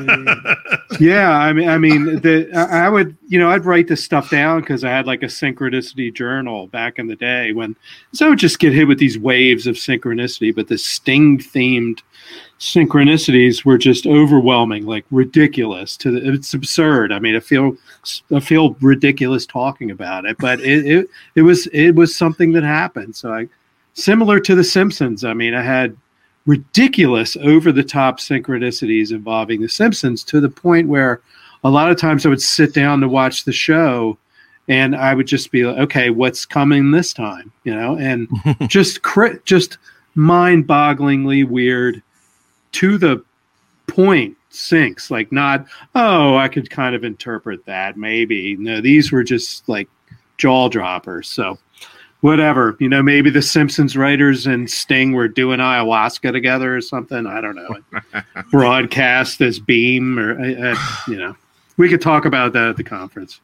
Yeah, I mean, I mean, the I I would, you know, I'd write this stuff down because I had like a synchronicity journal back in the day when, so I would just get hit with these waves of synchronicity. But the Sting themed synchronicities were just overwhelming, like ridiculous. To the, it's absurd. I mean, I feel I feel ridiculous talking about it, but it it, it was it was something that happened. So I, similar to The Simpsons. I mean, I had ridiculous over the top synchronicities involving The Simpsons to the point where a lot of times I would sit down to watch the show and I would just be like, okay, what's coming this time? You know, and just cri- just mind bogglingly weird to the point syncs, like not, oh, I could kind of interpret that. Maybe. No, these were just like jaw droppers. So whatever, you know, maybe the Simpsons writers and Sting were doing ayahuasca together or something. I don't know. Broadcast this beam or, uh, you know, we could talk about that at the conference.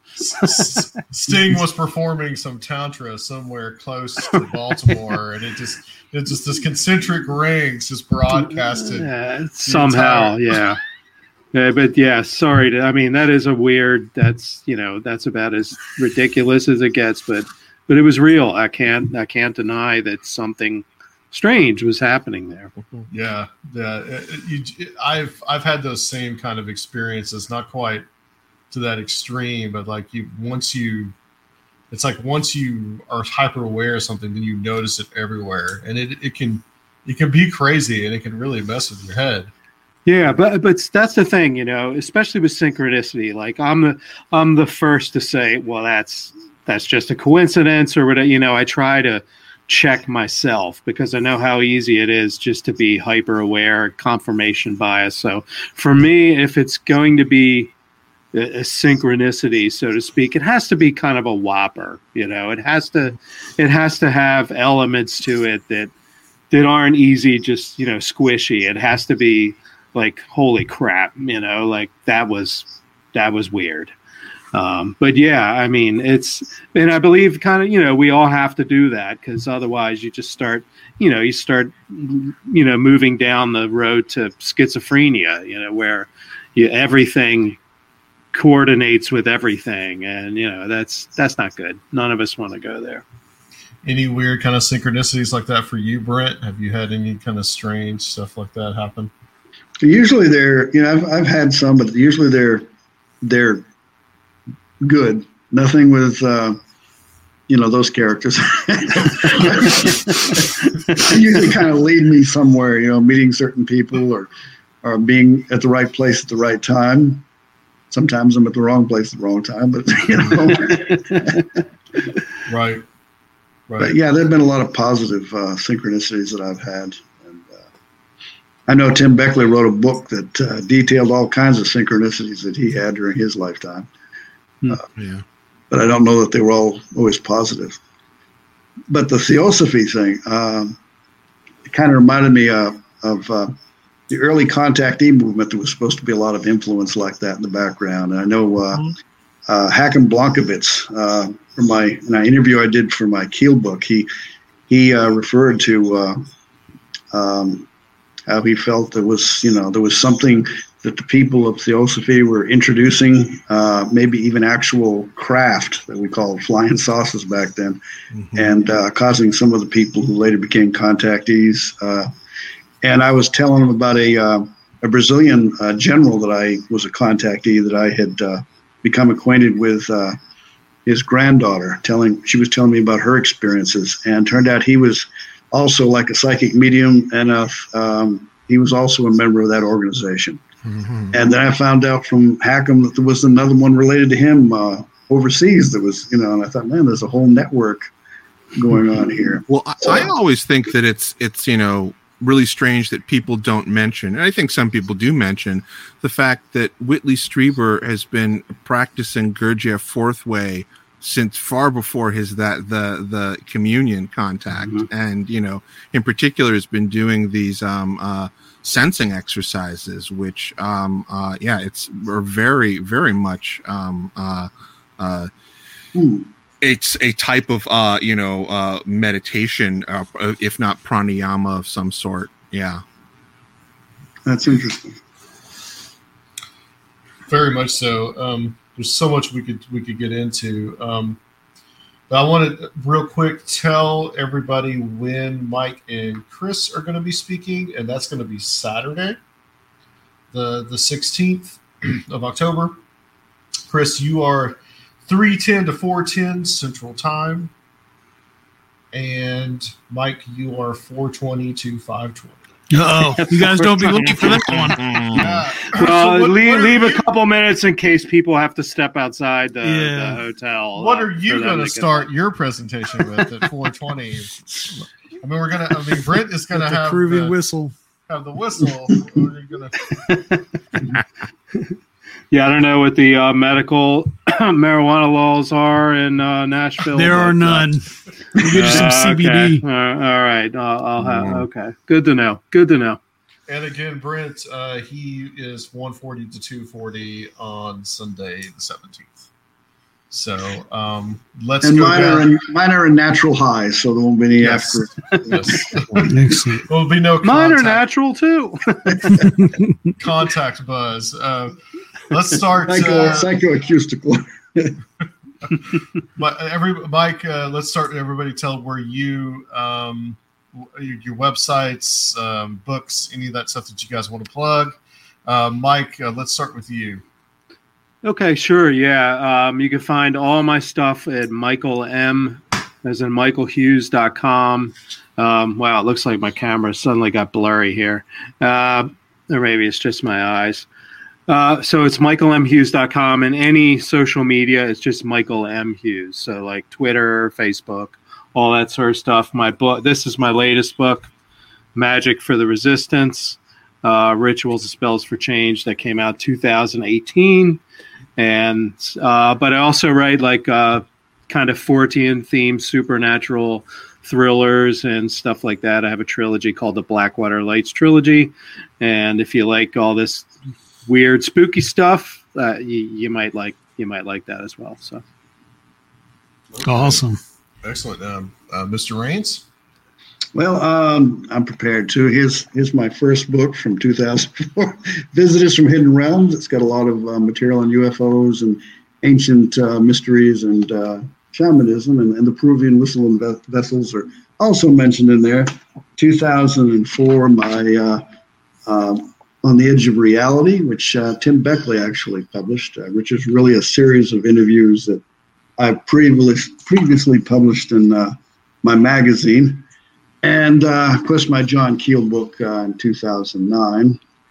Sting was performing some tantra somewhere close to Baltimore, and it just it's just this concentric rings just broadcasted uh, somehow. Entire- yeah. Yeah, but yeah, sorry. To, I mean, that is a weird. That's you know, that's about as ridiculous as it gets. But but it was real. I can't I can't deny that something strange was happening there. Yeah, yeah. It, it, you, I've I've had those same kind of experiences. Not quite to that extreme, but like you once you, it's like once you are hyper aware of something, then you notice it everywhere, and it it can it can be crazy, and it can really mess with your head. Yeah, but but that's the thing, you know, especially with synchronicity. Like I'm the I'm the first to say, well, that's that's just a coincidence or whatever. You know, I try to check myself because I know how easy it is just to be hyper aware, confirmation bias. So for me, if it's going to be a, a synchronicity, so to speak, it has to be kind of a whopper. You know, it has to it has to have elements to it that that aren't easy, just you know, squishy. It has to be like, holy crap, you know, like that was, that was weird. Um, but yeah, I mean, it's, and I believe kind of, you know, we all have to do that because otherwise you just start, you know, you start, you know, moving down the road to schizophrenia, you know, where you, everything coordinates with everything. And, you know, that's, that's not good. None of us want to go there. Any weird kind of synchronicities like that for you, Brent? Have you had any kind of strange stuff like that happen? Usually they're, you know, I've I've had some, but usually they're they're good. Nothing with, uh, you know, those characters. They usually kind of lead me somewhere, you know, meeting certain people or or being at the right place at the right time. Sometimes I'm at the wrong place at the wrong time, but you know. right. Right. But yeah, there have been a lot of positive uh, synchronicities that I've had. And uh, I know Tim Beckley wrote a book that uh, detailed all kinds of synchronicities that he had during his lifetime. Hmm. Uh, yeah. But I don't know that they were all always positive. But the Theosophy thing, um, it kind of reminded me uh, of uh, the early contactee movement. There was supposed to be a lot of influence like that in the background. And I know uh, mm-hmm. uh, Hakim Blankovitz, uh, for my in an interview I did for my Keel book, he he uh, referred to uh, um, how he felt there was, you know, there was something that the people of Theosophy were introducing, uh, maybe even actual craft that we called flying saucers back then, mm-hmm. and uh, causing some of the people who later became contactees. Uh, and I was telling him about a uh, a Brazilian uh, general that I was a contactee that I had uh, become acquainted with. Uh, his granddaughter, telling she was telling me about her experiences, and turned out he was also like a psychic medium, and a, um, he was also a member of that organization. Mm-hmm. And then I found out from Hakim that there was another one related to him uh, overseas that was, you know, and I thought, man, there's a whole network going on here. Well, so, I always think that it's, it's, you know, really strange that people don't mention, and I think some people do mention, the fact that Whitley Strieber has been practicing Gurdjieff fourth way since far before his that the the communion contact, mm-hmm. and you know, in particular, has been doing these um, uh, sensing exercises, which um, uh, yeah, it's are very very much um, uh, uh, hmm. it's a type of uh, you know uh, meditation, uh, if not pranayama of some sort. Yeah, that's interesting. Very much so. Um, there's so much we could we could get into. Um, but I want to real quick tell everybody when Mike and Chris are going to be speaking, and that's going to be Saturday, the the sixteenth of October. Chris, you are three ten to four ten Central Time, and Mike, you are four twenty to five twenty. Oh, you guys don't be looking for that one. Yeah. Well, so what, leave, what leave you, a couple minutes in case people have to step outside the, yeah. the hotel. What uh, are you going to start your presentation with at four twenty? I mean, we're going to, I mean, Brent is going to have groovy the whistle. Have the whistle. What are you gonna... Yeah, I don't know what the uh, medical marijuana laws are in uh, Nashville. There are none. We'll get you some uh, C B D. Okay. Uh, all right. Uh, I'll have. Okay. Good to know. Good to know. And again, Brent, uh, he is one forty to two forty on Sunday the seventeenth. So um, let's and go mine down. Are in, mine are in natural highs, so there won't be any Yes. after. Yes. Excellent. There'll be no Mine are contact, natural too. contact buzz. Uh, let's start. Psycho, Uh, psychoacoustical. but every Mike, uh, let's start. Everybody, tell where you, um, your, your websites, um, books, any of that stuff that you guys want to plug. Uh, Mike, uh, let's start with you. Okay, sure. Yeah. Um, you can find all my stuff at Michael M, as in michael hughes dot com. Um, wow, it looks like my camera suddenly got blurry here. Uh, or maybe it's just my eyes. Uh, so it's michael m hughes dot com, and any social media is just Michael M. Hughes. So like Twitter, Facebook, all that sort of stuff. My book, this is my latest book, Magic for the Resistance, uh, Rituals and Spells for Change, that came out two thousand eighteen. And uh, but I also write like uh, kind of Fortean themed supernatural thrillers and stuff like that. I have a trilogy called the Blackwater Lights Trilogy, and if you like all this weird spooky stuff, uh, you, you might like you might like that as well. So okay. Awesome, excellent, um, uh, Mister Rains. Well, um, I'm prepared too. Here's here's my first book from two thousand four, Visitors from Hidden Realms. It's got a lot of uh, material on U F Os and ancient uh, mysteries and uh, shamanism, and, and the Peruvian whistle and ve- vessels are also mentioned in there. two thousand four, my uh, uh, On the Edge of Reality, which uh, Tim Beckley actually published, uh, which is really a series of interviews that I previously previously published in uh, my magazine. And, uh, of course, my John Keel book uh, in two thousand nine,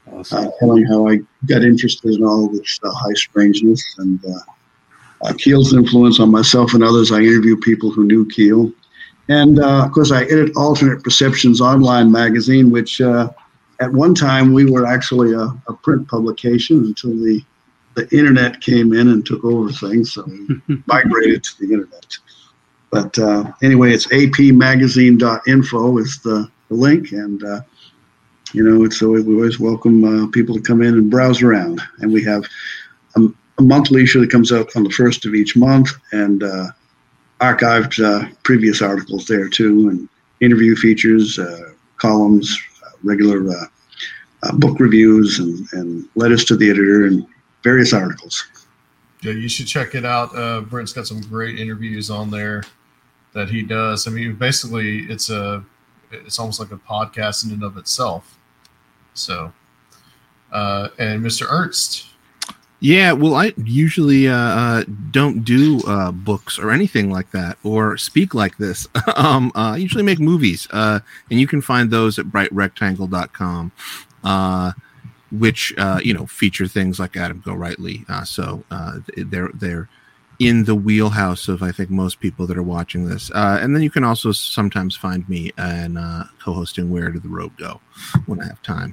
Awesome. uh, telling how I got interested in all this uh, high strangeness and uh, uh, Keel's influence on myself and others. I interview people who knew Keel. And, uh, of course, I edit Alternate Perceptions Online magazine, which uh, at one time we were actually a, a print publication until the, the internet came in and took over things. So we migrated to the internet. But uh, anyway, it's a p magazine dot info is the, the link. And, uh, you know, it's always, we always welcome uh, people to come in and browse around. And we have a, a monthly issue that comes out on the first of each month. And uh, archived uh, previous articles there too, and interview features, uh, columns, uh, regular uh, uh, book reviews, and, and letters to the editor, and various articles. Yeah, you should check it out. Uh, Brent's got some great interviews on there that he does. I mean, basically, it's a it's almost like a podcast in and of itself. So, uh, and Mister Ernst. Yeah, well, I usually uh, uh, don't do uh, books or anything like that, or speak like this. um, uh, I usually make movies, uh, and you can find those at bright rectangle dot com, uh, which uh, you know feature things like Adam Gorightly. Uh, so uh, they're they're in the wheelhouse of I think most people that are watching this. Uh, and then you can also sometimes find me and uh, co-hosting Where Did the Road Go when I have time.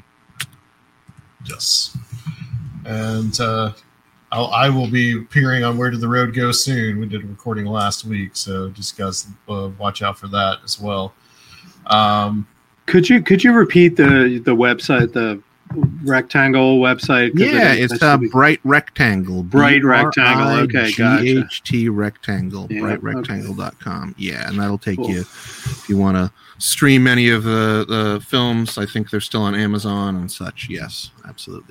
Yes. And uh, I'll, I will be appearing on Where Did the Road Go soon. We did a recording last week, so just guys uh, watch out for that as well. Um, could you could you repeat the the website, the rectangle website? Yeah, it, it's uh, Bright Rectangle. Bright Rectangle. Okay, gotcha. G H T Rectangle. Yeah, bright rectangle dot com. okay. Yeah, and that'll take Cool. you if you want to stream any of the, the films. I think they're still on Amazon and such. Yes, absolutely.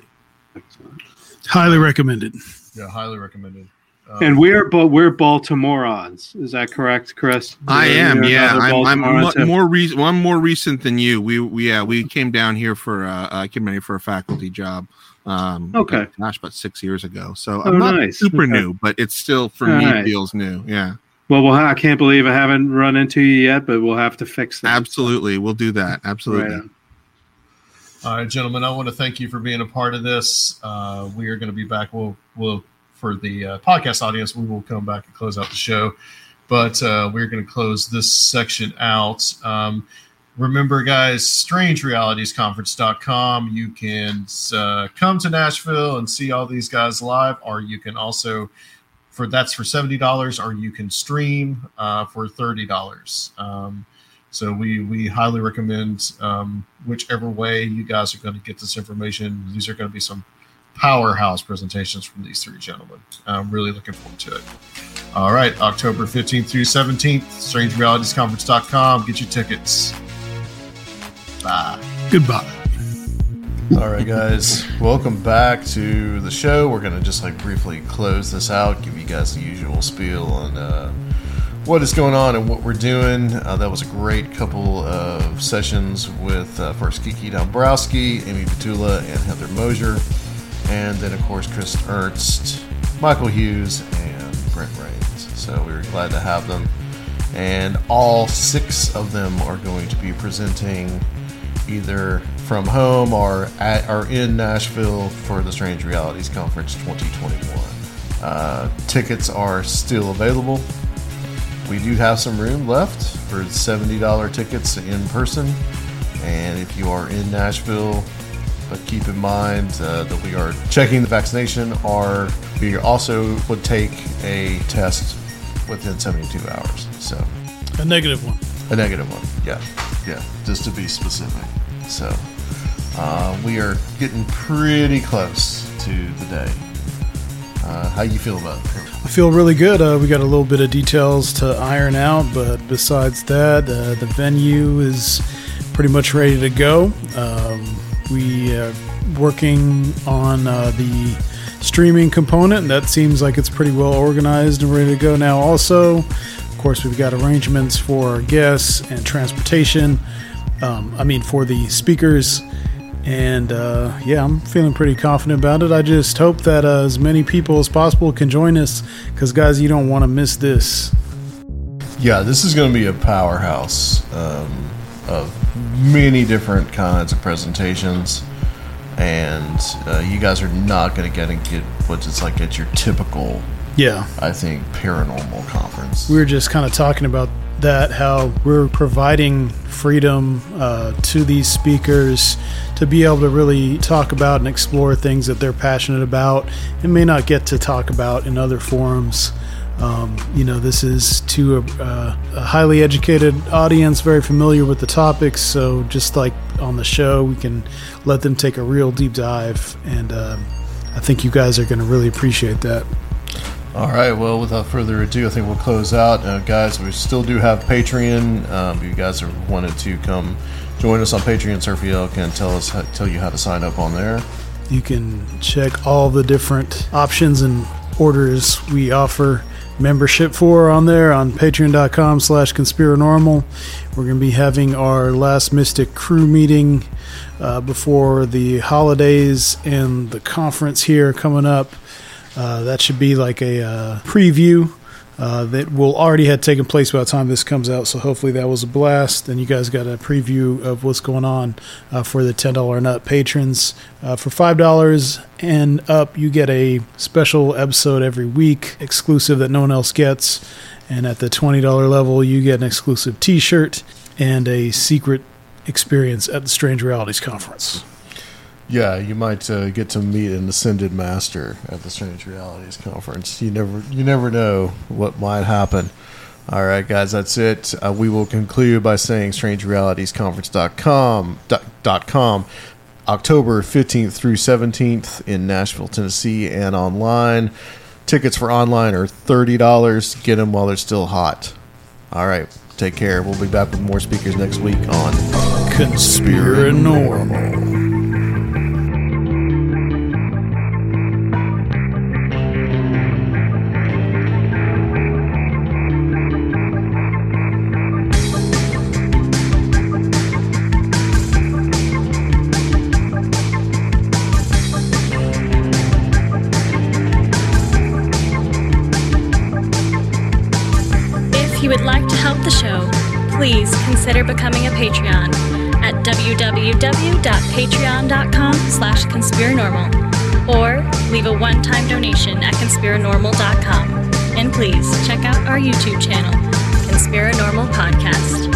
Highly recommended. Yeah, highly recommended. Um, And we're but we're Baltimoreans. Is that correct, Chris? I am. You're Yeah, another I'm. I'm Baltimorean mu- too? more recent. Well, I'm more recent than you. We, we yeah we came down here for uh, I came down here for a faculty job. Um, Okay. Gosh, about six years ago. So Oh, I'm not nice. super Okay. new, but it's still for All me right. feels new. Yeah. Well, well, I can't believe I haven't run into you yet, but we'll have to fix that. Absolutely, we'll do that. Absolutely. Right on. All right, gentlemen, I want to thank you for being a part of this. Uh, we are going to be back. We'll, we'll for the uh, podcast audience, we will come back and close out the show. But uh, we're going to close this section out. Um, remember, guys, strange realities conference dot com. You can uh, come to Nashville and see all these guys live, or you can also, for that's for seventy dollars, or you can stream uh, for thirty dollars. Um, So we, we highly recommend um, whichever way you guys are going to get this information. These are going to be some powerhouse presentations from these three gentlemen. I'm really looking forward to it. All right, October fifteenth through seventeenth, strange realities conference dot com. Get your tickets. Bye. Goodbye. All right, guys. Welcome back to the show. We're going to just like briefly close this out, give you guys the usual spiel on uh, what is going on and what we're doing. Uh, that was a great couple of sessions with uh, first Kiki Dombrowski, Amy Petula, and Heather Mosier. And then, of course, Chris Ernst, Michael Hughes, and Brent Rains. So we were glad to have them. And all six of them are going to be presenting either from home or at or in Nashville for the Strange Realities Conference twenty twenty-one. Uh, tickets are still available. We do have some room left for seventy dollars tickets in person. And if you are in Nashville, but keep in mind uh, that we are checking the vaccination, or we also would take a test within seventy-two hours. So A negative one. a negative one, yeah, yeah, just to be specific. So uh, we are getting pretty close to the day. Uh, how you feel about it? I feel really good. Uh, we got a little bit of details to iron out, but besides that, uh, the venue is pretty much ready to go. Um, we are working on uh, the streaming component, and that seems like it's pretty well organized and ready to go now. Also, of course, we've got arrangements for our guests and transportation. Um, I mean, for the speakers. And uh, yeah, I'm feeling pretty confident about it. I just hope that uh, as many people as possible can join us, because guys, you don't want to miss this. Yeah, this is going to be a powerhouse um, of many different kinds of presentations. and uh, you guys are not going to get and get what it's like at your typical, yeah, I think, paranormal conference. We were just kind of talking about that, how we're providing freedom uh, to these speakers to be able to really talk about and explore things that they're passionate about and may not get to talk about in other forums. Um, you know, this is to a, uh, a highly educated audience, very familiar with the topics. So just like on the show, we can let them take a real deep dive. And uh, I think you guys are going to really appreciate that. All right. Well, without further ado, I think we'll close out. Uh, guys, we still do have Patreon. Um, if you guys are wanted to come join us on Patreon, Surfiel can tell us how, tell you how to sign up on there. You can check all the different options and orders we offer membership for on there on patreon.com slash conspiranormal. We're going to be having our last Mystic crew meeting uh, before the holidays and the conference here coming up. Uh, that should be like a uh, preview uh, that will already have taken place by the time this comes out. So hopefully that was a blast. And you guys got a preview of what's going on uh, for the ten dollars and up patrons. Uh, for five dollars and up, you get a special episode every week, exclusive that no one else gets. And at the twenty dollars level, you get an exclusive t-shirt and a secret experience at the Strange Realities Conference. Yeah, you might uh, get to meet an ascended master at the Strange Realities Conference. You never, you never know what might happen. All right, guys, that's it. Uh, we will conclude by saying strange realities conference dot com, dot com, October fifteenth through seventeenth in Nashville, Tennessee, and online. Tickets for online are thirty dollars. Get them while they're still hot. All right, take care. We'll be back with more speakers next week on Conspiranormal. Please consider becoming a Patreon at www.patreon.com slash conspiranormal or leave a one-time donation at conspiranormal dot com. And please check out our YouTube channel, Conspiranormal Podcast.